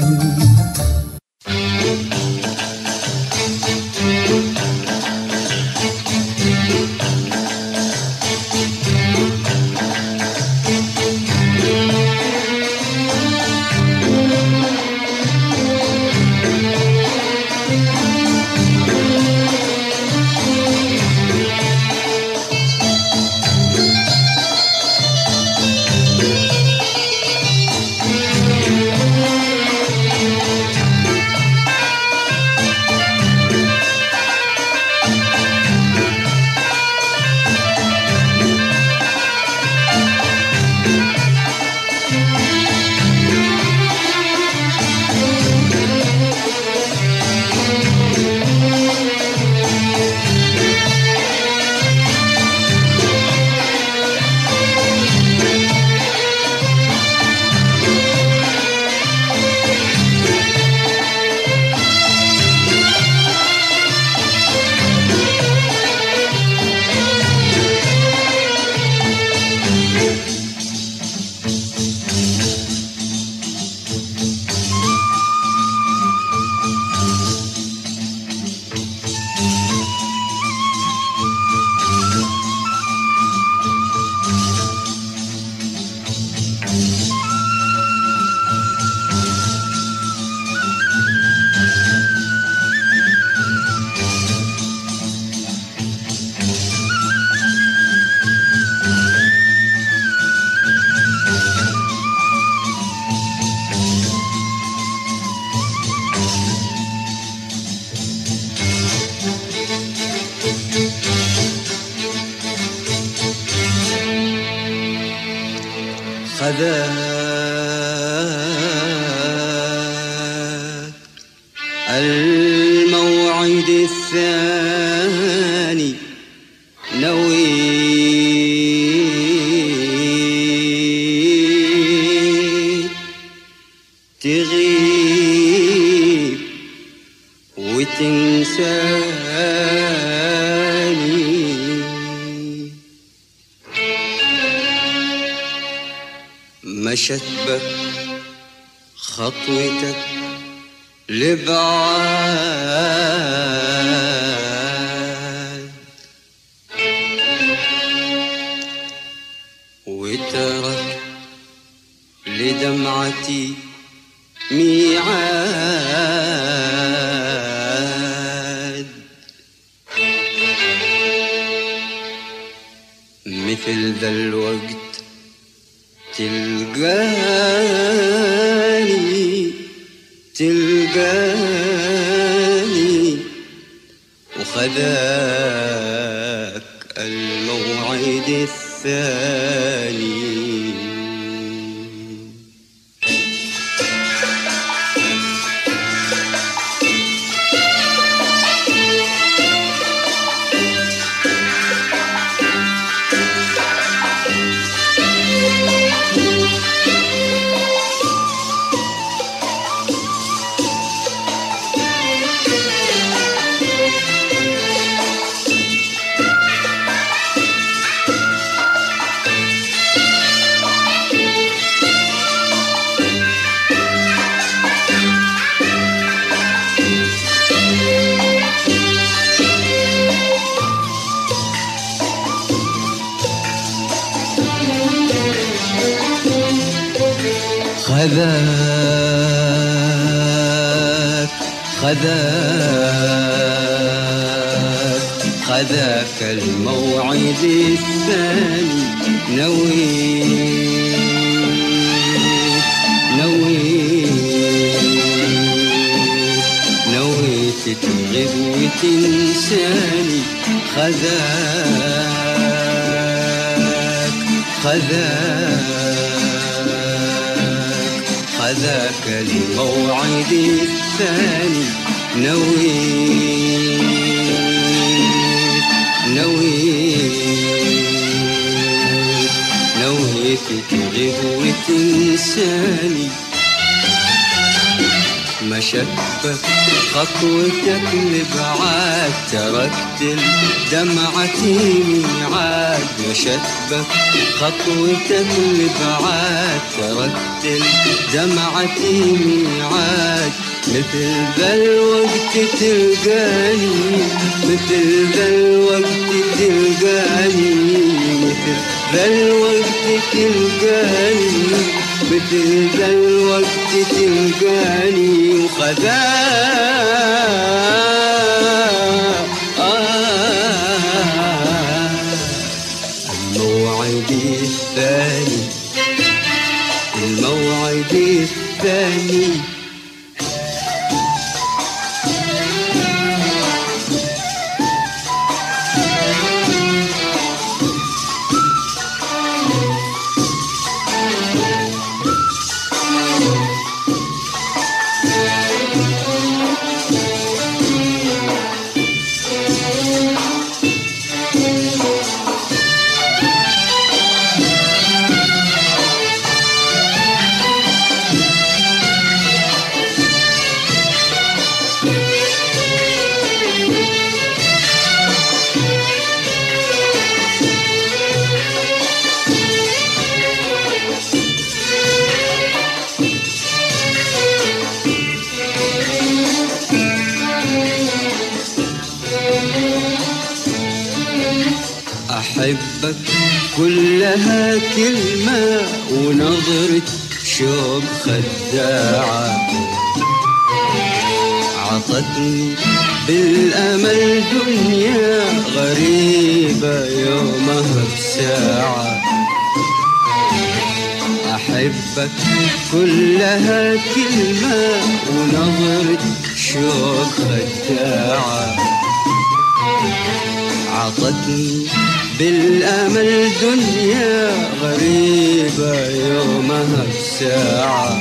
خذاك الموعد الثاني نويت تغيب وتنساني، مشت بك خطوتك لبعاد، وترك لدمعتي ميعاد، مثل ذا الوقت تلقاني وخذاك الموعد الثاني. خذاك الموعد الثاني، نويت تغيب وتنساني، خذاك الموعد الثاني، نويت تغيب وتنساني، مشت بك خطوتك لبعاد، تركت دمعتي ميعاد، مشت بك خطوتك لبعاد، تركت دمعتي ميعاد، مثل ذا الوقت تلقاني، مثل ذا الوقت تلقاني، مثل ذا الوقت تلقاني، مثل ذا الوقت تلقاني وخذاك الموعد الثاني، الموعد الثاني. أحبك كلها كلمة ونظرة شوق خداعة، عطتني بالأمل دنيا غريبة يومها بساعة. أحبك كلها كلمة ونظرة شوق خداعة، عطتني بالأمل دنيا غريبة يومها بساعة،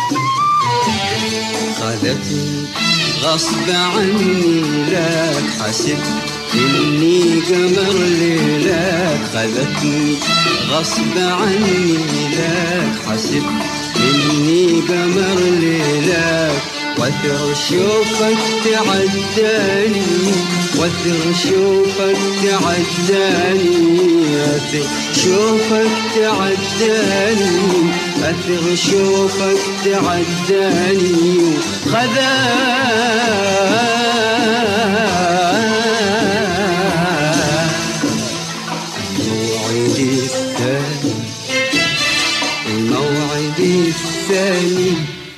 خذتني غصب عني لك، حسبت إني قمر ليلك، خذتني غصب عني لك، حسبت إني قمر ليلك. وثر شوفك تعداني وثر شوفك تعداني وثر شوفك تعداني أثر شوفك تعداني موعدي الثاني موعدي الثاني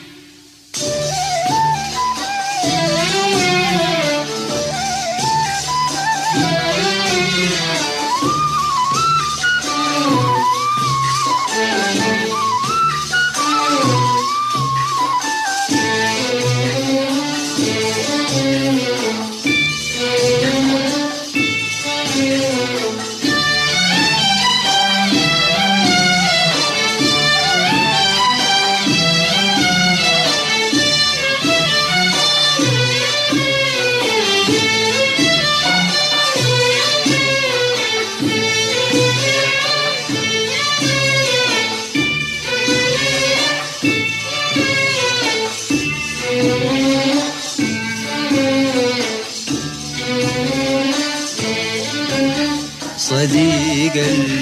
صديق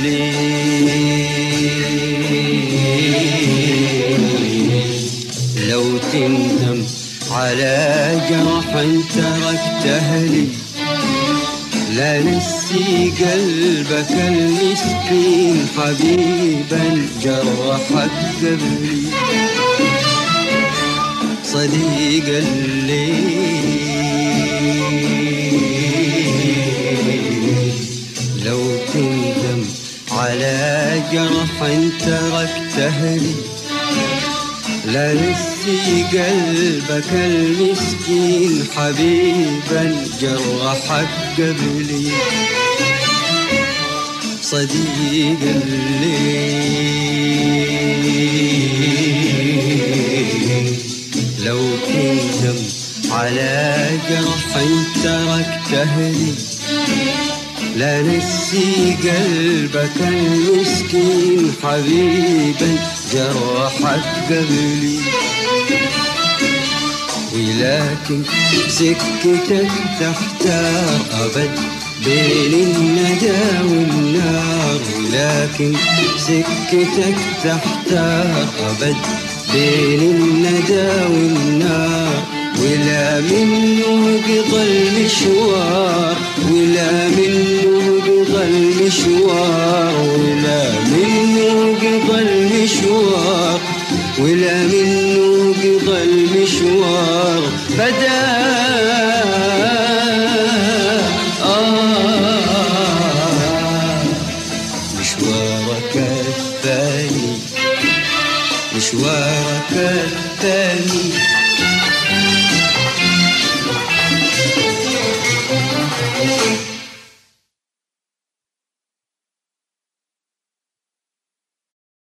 الليل لو تندم على جرح تركته لي لا نسي قلبك المسكين حبيبا جرحك قبلي صديق الليل لو تندم على جرح تركته لي لا نسي قلبك المسكين حبيبا جرحك قبلي صديق الليل لو تندم على جرح تركته لي لا نسي قلبك المسكين حبيبا جرحك قبلي ولكن سكتك تحتار أبد بين الندى والنار ولكن سكتك تحتار أبد بين الندى والنار ولا منه قضى المشوار ولا منه قضى المشوار ولا منه قضى المشوار ولا منه قضى المشوار بدا مشوارك الثاني مشوارك الثاني